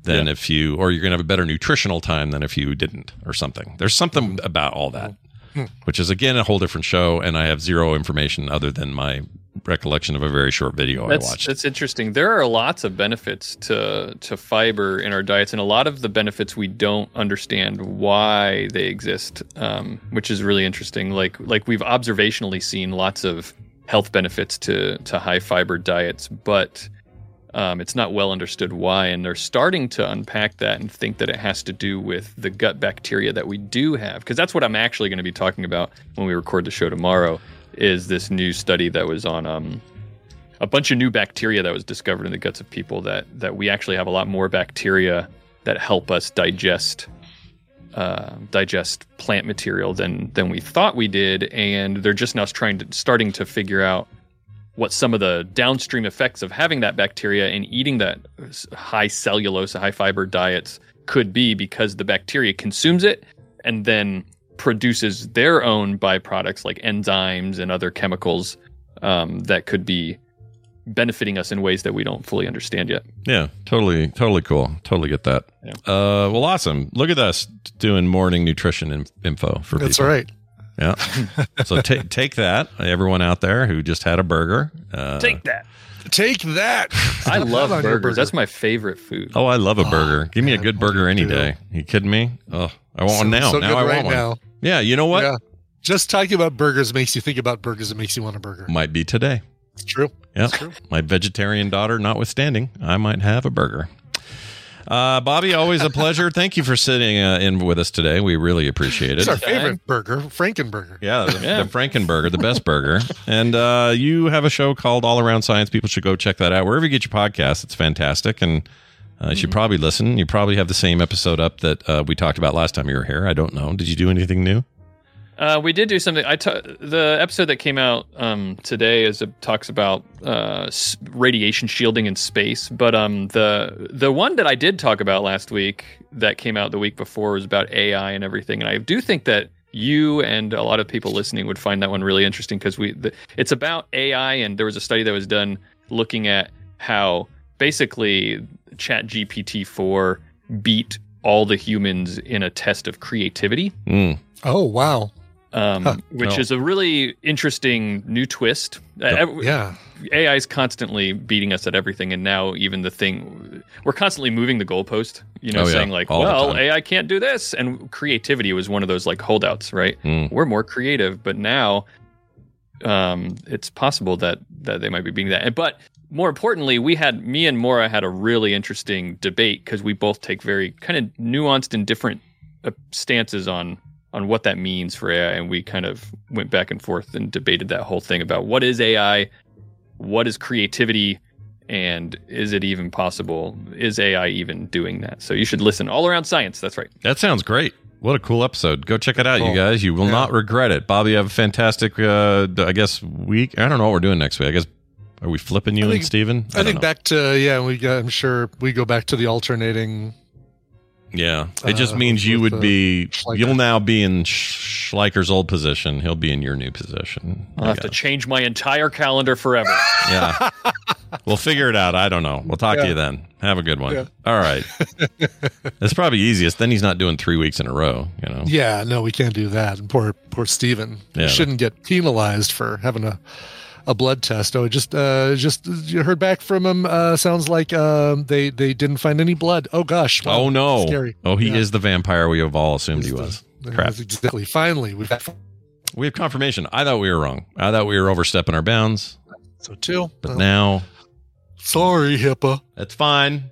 than Yeah. if you, or you're going to have a better nutritional time than if you didn't, or something. There's something about all that, Hmm. which is again a whole different show, and I have zero information other than my recollection of a very short video That's, I watched. that's interesting. There are lots of benefits to to fiber in our diets, and a lot of the benefits we don't understand why they exist, um, which is really interesting. Like like we've observationally seen lots of health benefits to to high fiber diets, but um, it's not well understood why. And they're starting to unpack that and think that it has to do with the gut bacteria that we do have, because that's what I'm actually going to be talking about when we record the show tomorrow. Is this new study that was on um, a bunch of new bacteria that was discovered in the guts of people, that that we actually have a lot more bacteria that help us digest uh, digest plant material than than we thought we did, and they're just now trying to starting to figure out what some of the downstream effects of having that bacteria and eating that high cellulose, high fiber diets could be, because the bacteria consumes it and then produces their own byproducts like enzymes and other chemicals um, that could be benefiting us in ways that we don't fully understand yet. Yeah, totally, totally cool. Totally get that. Yeah. Uh, well, awesome. Look at us doing morning nutrition in- info for That's people. right. Yeah. So take take that, everyone out there who just had a burger. Uh, Take that. Take that. I love on your burgers. burger. That's my favorite food. Oh, I love a burger. Give me a man, good burger any too. day. You kidding me? Oh, I want So- one now. so now good I right want one. now. Yeah, you know what? Yeah. Just talking about burgers makes you think about burgers. It makes you want a burger. Might be today. It's true. Yeah. It's true. My vegetarian daughter notwithstanding, I might have a burger. Uh, Bobby, always a pleasure. Thank you for sitting uh, in with us today. We really appreciate it. It's our favorite burger, Frankenburger. Yeah, the, the Frankenburger, the best burger. And uh, you have a show called All Around Science. People should go check that out. Wherever you get your podcasts, it's fantastic. And uh, you should probably listen. You probably have the same episode up that uh, we talked about last time you were here. I don't know. Did you do anything new? Uh, we did do something. I ta- the episode that came out um, today is it talks about uh, s- radiation shielding in space. But um, the the one that I did talk about last week that came out the week before was about A I and everything. And I do think that you and a lot of people listening would find that one really interesting, because we the, it's about A I, and there was a study that was done looking at how basically Chat G P T four beat all the humans in a test of creativity. Mm. Oh, wow. Um, Huh. which No. is a really interesting new twist. Uh, Yeah. A I is constantly beating us at everything, and now even the thing we're constantly moving the goalpost. You know, Oh, yeah. saying like, All the "Well, time. A I can't do this," and creativity was one of those like holdouts, right? Mm. We're more creative, but now, um, it's possible that that they might be beating that. But more importantly, we had me and Maura had a really interesting debate, because we both take very kind of nuanced and different uh, stances on. on what that means for A I, and we kind of went back and forth and debated that whole thing about what is A I, what is creativity, and is it even possible? Is A I even doing that? So you should listen. All Around Science, that's right. That sounds great. What a cool episode. Go check it out, you Cool. guys. You will Yeah. not regret it. Bobby, have a fantastic, uh, I guess, week. I don't know what we're doing next week. I guess, are we flipping you I and think- Steven? I, don't think know. back to, yeah, we got, I'm sure we go back to the alternating. Yeah, it just Uh, means you with would the be. Schleicher. You'll now be in Schleicher's old position. He'll be in your new position. I'll have to change my entire calendar forever. Yeah, we'll figure it out. I don't know. We'll talk to Yeah. you then. Have a good one. Yeah. All right. That's probably easiest. Then he's not doing three weeks in a row. You know. Yeah, no, we can't do that. And poor, poor Steven. Yeah. He shouldn't get penalized for having a, a blood test. Oh, just, uh, just you heard back from him. Uh, sounds like um, they they didn't find any blood. Oh gosh. Wow, Oh no. Scary. Oh, he Yeah. is the vampire we have all assumed he He's the- was. Yeah, Crap. that's exactly. Finally, we've got We have confirmation. I thought we were wrong. I thought we were overstepping our bounds, so too. but Well, now sorry, HIPAA. that's fine.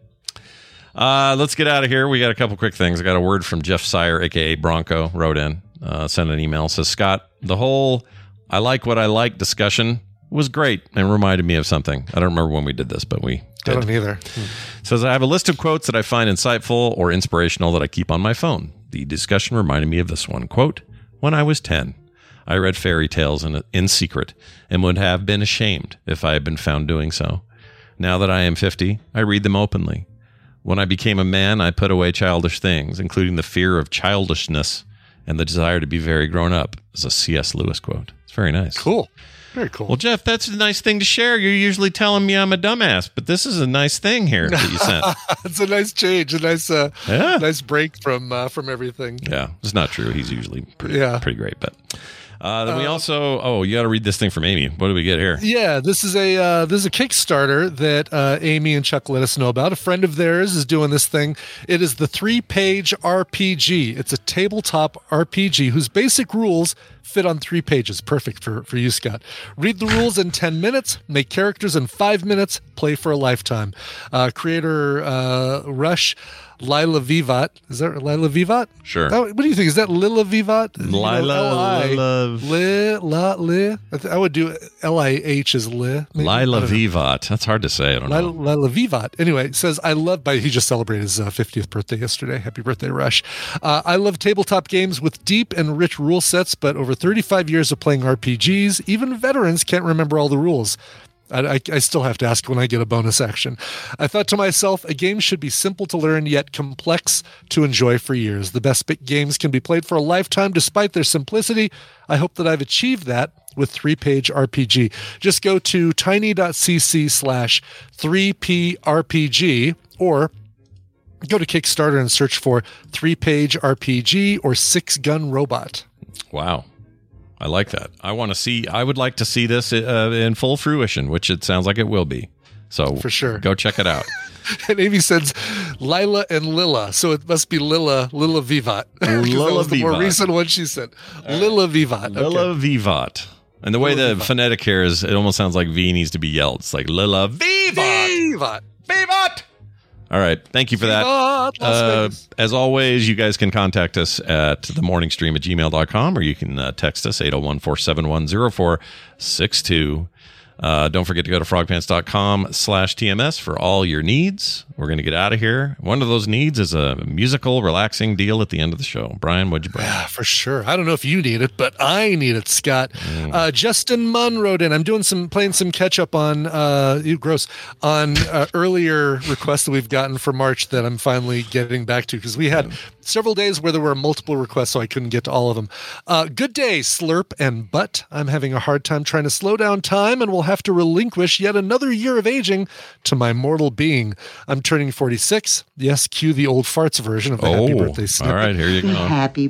Uh, let's get out of here. We got a couple quick things. I got a word from Jeff Sire, aka Bronco, wrote in, uh, sent an email. Says, Scott, the whole I like what I like discussion was great and reminded me of something. I don't remember when we did this, but we I did. don't either. Says, I have a list of quotes that I find insightful or inspirational that I keep on my phone. The discussion reminded me of this one. Quote, when I was ten, I read fairy tales in, in secret and would have been ashamed if I had been found doing so. Now that I am fifty, I read them openly. When I became a man, I put away childish things, including the fear of childishness and the desire to be very grown up. Is a C S Lewis quote. It's very nice. Cool. Very cool. Well, Jeff, that's a nice thing to share. You're usually telling me I'm a dumbass, but this is a nice thing here that you sent. It's a nice change, a nice, uh, yeah. nice break from uh, from everything. Yeah, it's not true. He's usually pretty, yeah. pretty great, but. Uh, then we also, oh, you got to read this thing from Amy. What do we get here? Yeah, this is a uh, this is a Kickstarter that uh, Amy and Chuck let us know about. A friend of theirs is doing this thing. It is the three-page R P G. It's a tabletop R P G whose basic rules fit on three pages. Perfect for, for you, Scott. Read the rules in ten minutes, make characters in five minutes, play for a lifetime. Uh, creator uh, Rush Lila Vivat. Is that Lila Vivat? Sure. Oh, what do you think? Is that Lila Vivat? Lila, Lila. Li, la, li. I, th- I would do L I H as li. Maybe? Lila Vivat. That's hard to say. I don't Lila, know. Lila Vivat. Anyway, it says, I love, by, he just celebrated his uh, fiftieth birthday yesterday. Happy birthday, Rush. Uh, I love tabletop games with deep and rich rule sets, but over thirty-five years of playing R P Gs, even veterans can't remember all the rules. I, I, I still have to ask when I get a bonus action. I thought to myself, a game should be simple to learn yet complex to enjoy for years. The best games can be played for a lifetime despite their simplicity. I hope that I've achieved that with three-page R P G. Just go to tiny.cc slash 3prpg or go to Kickstarter and search for three-page R P G or six-gun robot. Wow. I like that. I want to see, I would like to see this uh, in full fruition, which it sounds like it will be. So for sure, go check it out. And Amy says Lila and Lila, so it must be Lila, Lila Vivat. Lila that was the Vivat. More recent one she said. Lila Vivat. Okay. Lila Vivat. And the way Lila the Vivat. Phonetic here is, it almost sounds like V needs to be yelled. It's like Lila Vivat. Vivat. Vivat. All right. Thank you for that. Uh, as always, you guys can contact us at themorningstream at gmail dot com or you can uh, text us eight oh one, four seven one, oh four six two. Uh, don't forget to go to frogpants.com slash TMS for all your needs. We're going to get out of here. One of those needs is a musical, relaxing deal at the end of the show. Brian, what'd you bring? Yeah, for sure. I don't know if you need it, but I need it, Scott. Mm. Uh, Justin Munn wrote in. I'm doing some, playing some catch up on, uh, you gross, on uh, earlier requests that we've gotten for March that I'm finally getting back to because we had mm. several days where there were multiple requests, so I couldn't get to all of them. Uh, good day, Slurp and Butt. I'm having a hard time trying to slow down time and will have to relinquish yet another year of aging to my mortal being. I'm turning forty-six. Yes, cue the old farts version of the oh, happy birthday snippet. All right, here you go. Happy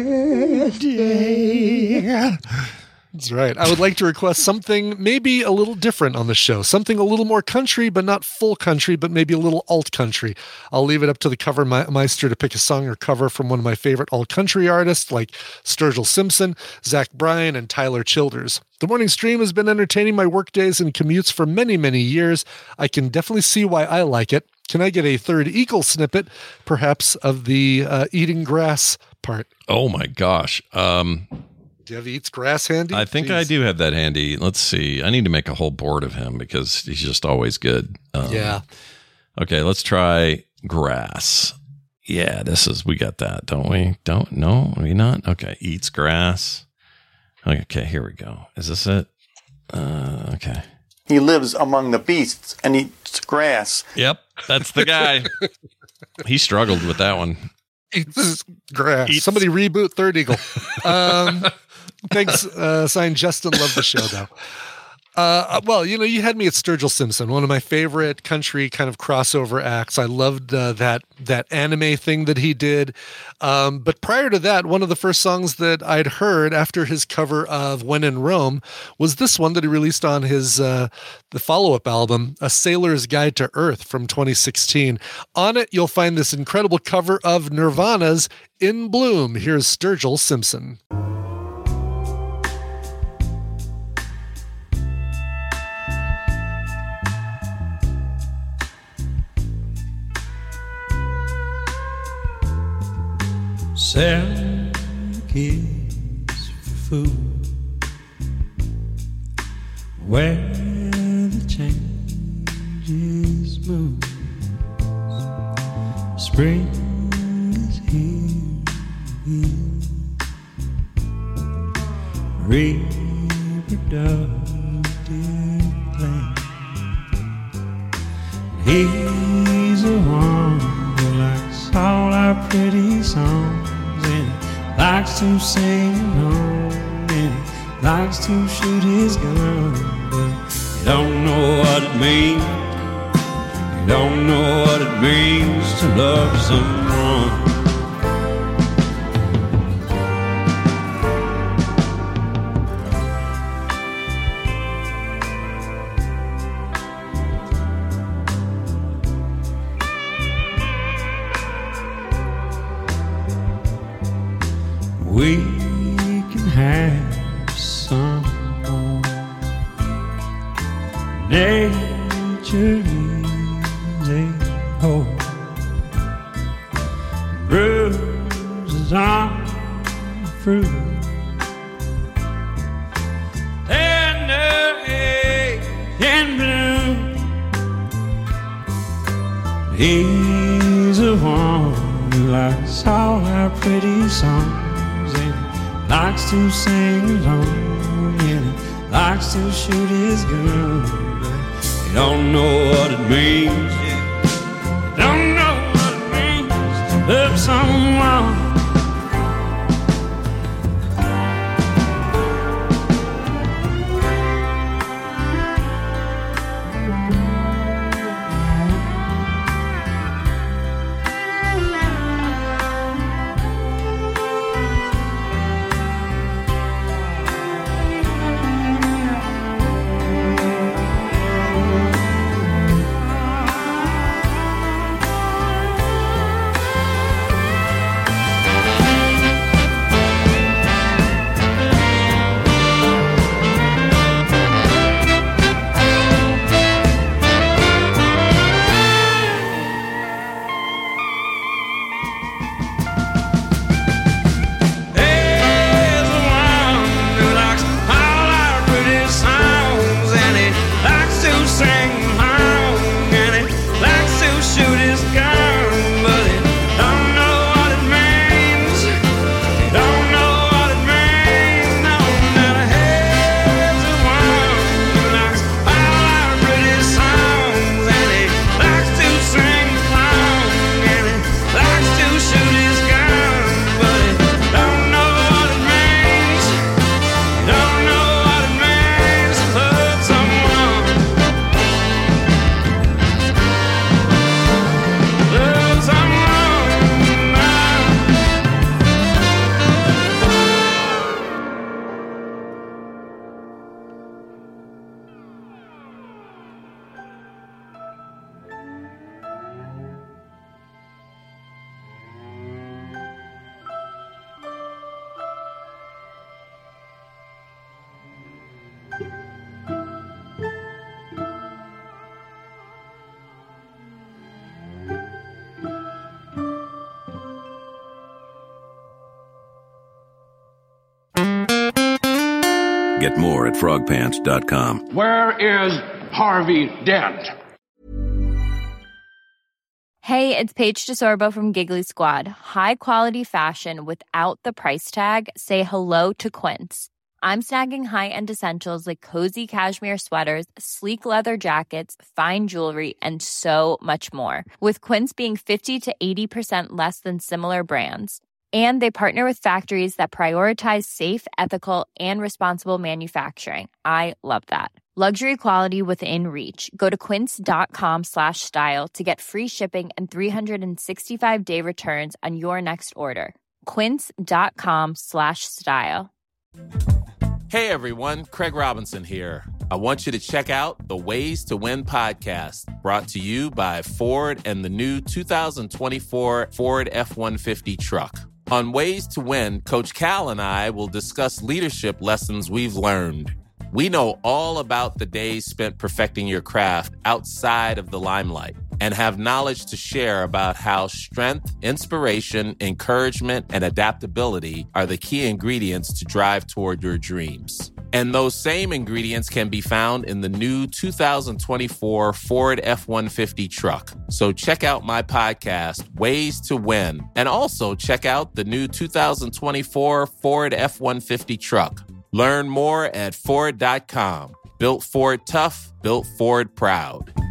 birthday. That's right. I would like to request something maybe a little different on the show. Something a little more country, but not full country, but maybe a little alt country. I'll leave it up to the cover meister to pick a song or cover from one of my favorite alt country artists like Sturgill Simpson, Zach Bryan, and Tyler Childers. The morning stream has been entertaining my work days and commutes for many, many years. I can definitely see why I like it. Can I get a third equal snippet, perhaps, of the uh, eating grass part? Oh, my gosh. Um... Do you have Eats Grass handy? I think Jeez. I do have that handy. Let's see. I need to make a whole board of him because he's just always good. Um, yeah. Okay, let's try grass. Yeah, this is, we got that, don't we? Don't, no, are we not? Okay, Eats Grass. Okay, here we go. Is this it? Uh, okay. He lives among the beasts and eats grass. Yep, that's the guy. He struggled with that one. Eats grass. Eats. Somebody reboot Third Eagle. Um, thanks, uh, signed Justin. Love the show, though. Uh, well, you know, you had me at Sturgill Simpson, one of my favorite country kind of crossover acts. I loved uh, that that anime thing that he did. Um, but prior to that, one of the first songs that I'd heard after his cover of When in Rome was this one that he released on his uh, the follow-up album, A Sailor's Guide to Earth from twenty sixteen. On it, you'll find this incredible cover of Nirvana's In Bloom. Here's Sturgill Simpson. Selling kids for food, where the changes move. Spring is here, reproductive plan. He's a one who likes all our pretty songs, and likes to sing along, and likes to shoot his gun, but he don't know what it means. He don't know what it means to love someone. We can have some more. Nature is a whole. Bruises on the fruit. Tender and blue. He's the one who likes all our pretty songs. Likes to sing along and he likes to shoot his gun, but he don't know what it means. He don't know what it means to love someone. Get more at frog pants dot com. Where is Harvey Dent? Hey, it's Paige DeSorbo from Giggly Squad. High quality fashion without the price tag. Say hello to Quince. I'm snagging high-end essentials like cozy cashmere sweaters, sleek leather jackets, fine jewelry, and so much more. With Quince being fifty to eighty percent less than similar brands. And they partner with factories that prioritize safe, ethical, and responsible manufacturing. I love that. Luxury quality within reach. Go to quince.com slash style to get free shipping and three sixty-five day returns on your next order. Quince.com slash style. Hey everyone, Craig Robinson here. I want you to check out the Ways to Win podcast, brought to you by Ford and the new two thousand twenty-four Ford F one fifty truck. On Ways to Win, Coach Cal and I will discuss leadership lessons we've learned. We know all about the days spent perfecting your craft outside of the limelight and have knowledge to share about how strength, inspiration, encouragement, and adaptability are the key ingredients to drive toward your dreams. And those same ingredients can be found in the new two thousand twenty-four Ford F one fifty truck. So check out my podcast, Ways to Win, and also check out the new two thousand twenty-four Ford F one fifty truck. Learn more at Ford dot com. Built Ford tough, built Ford proud.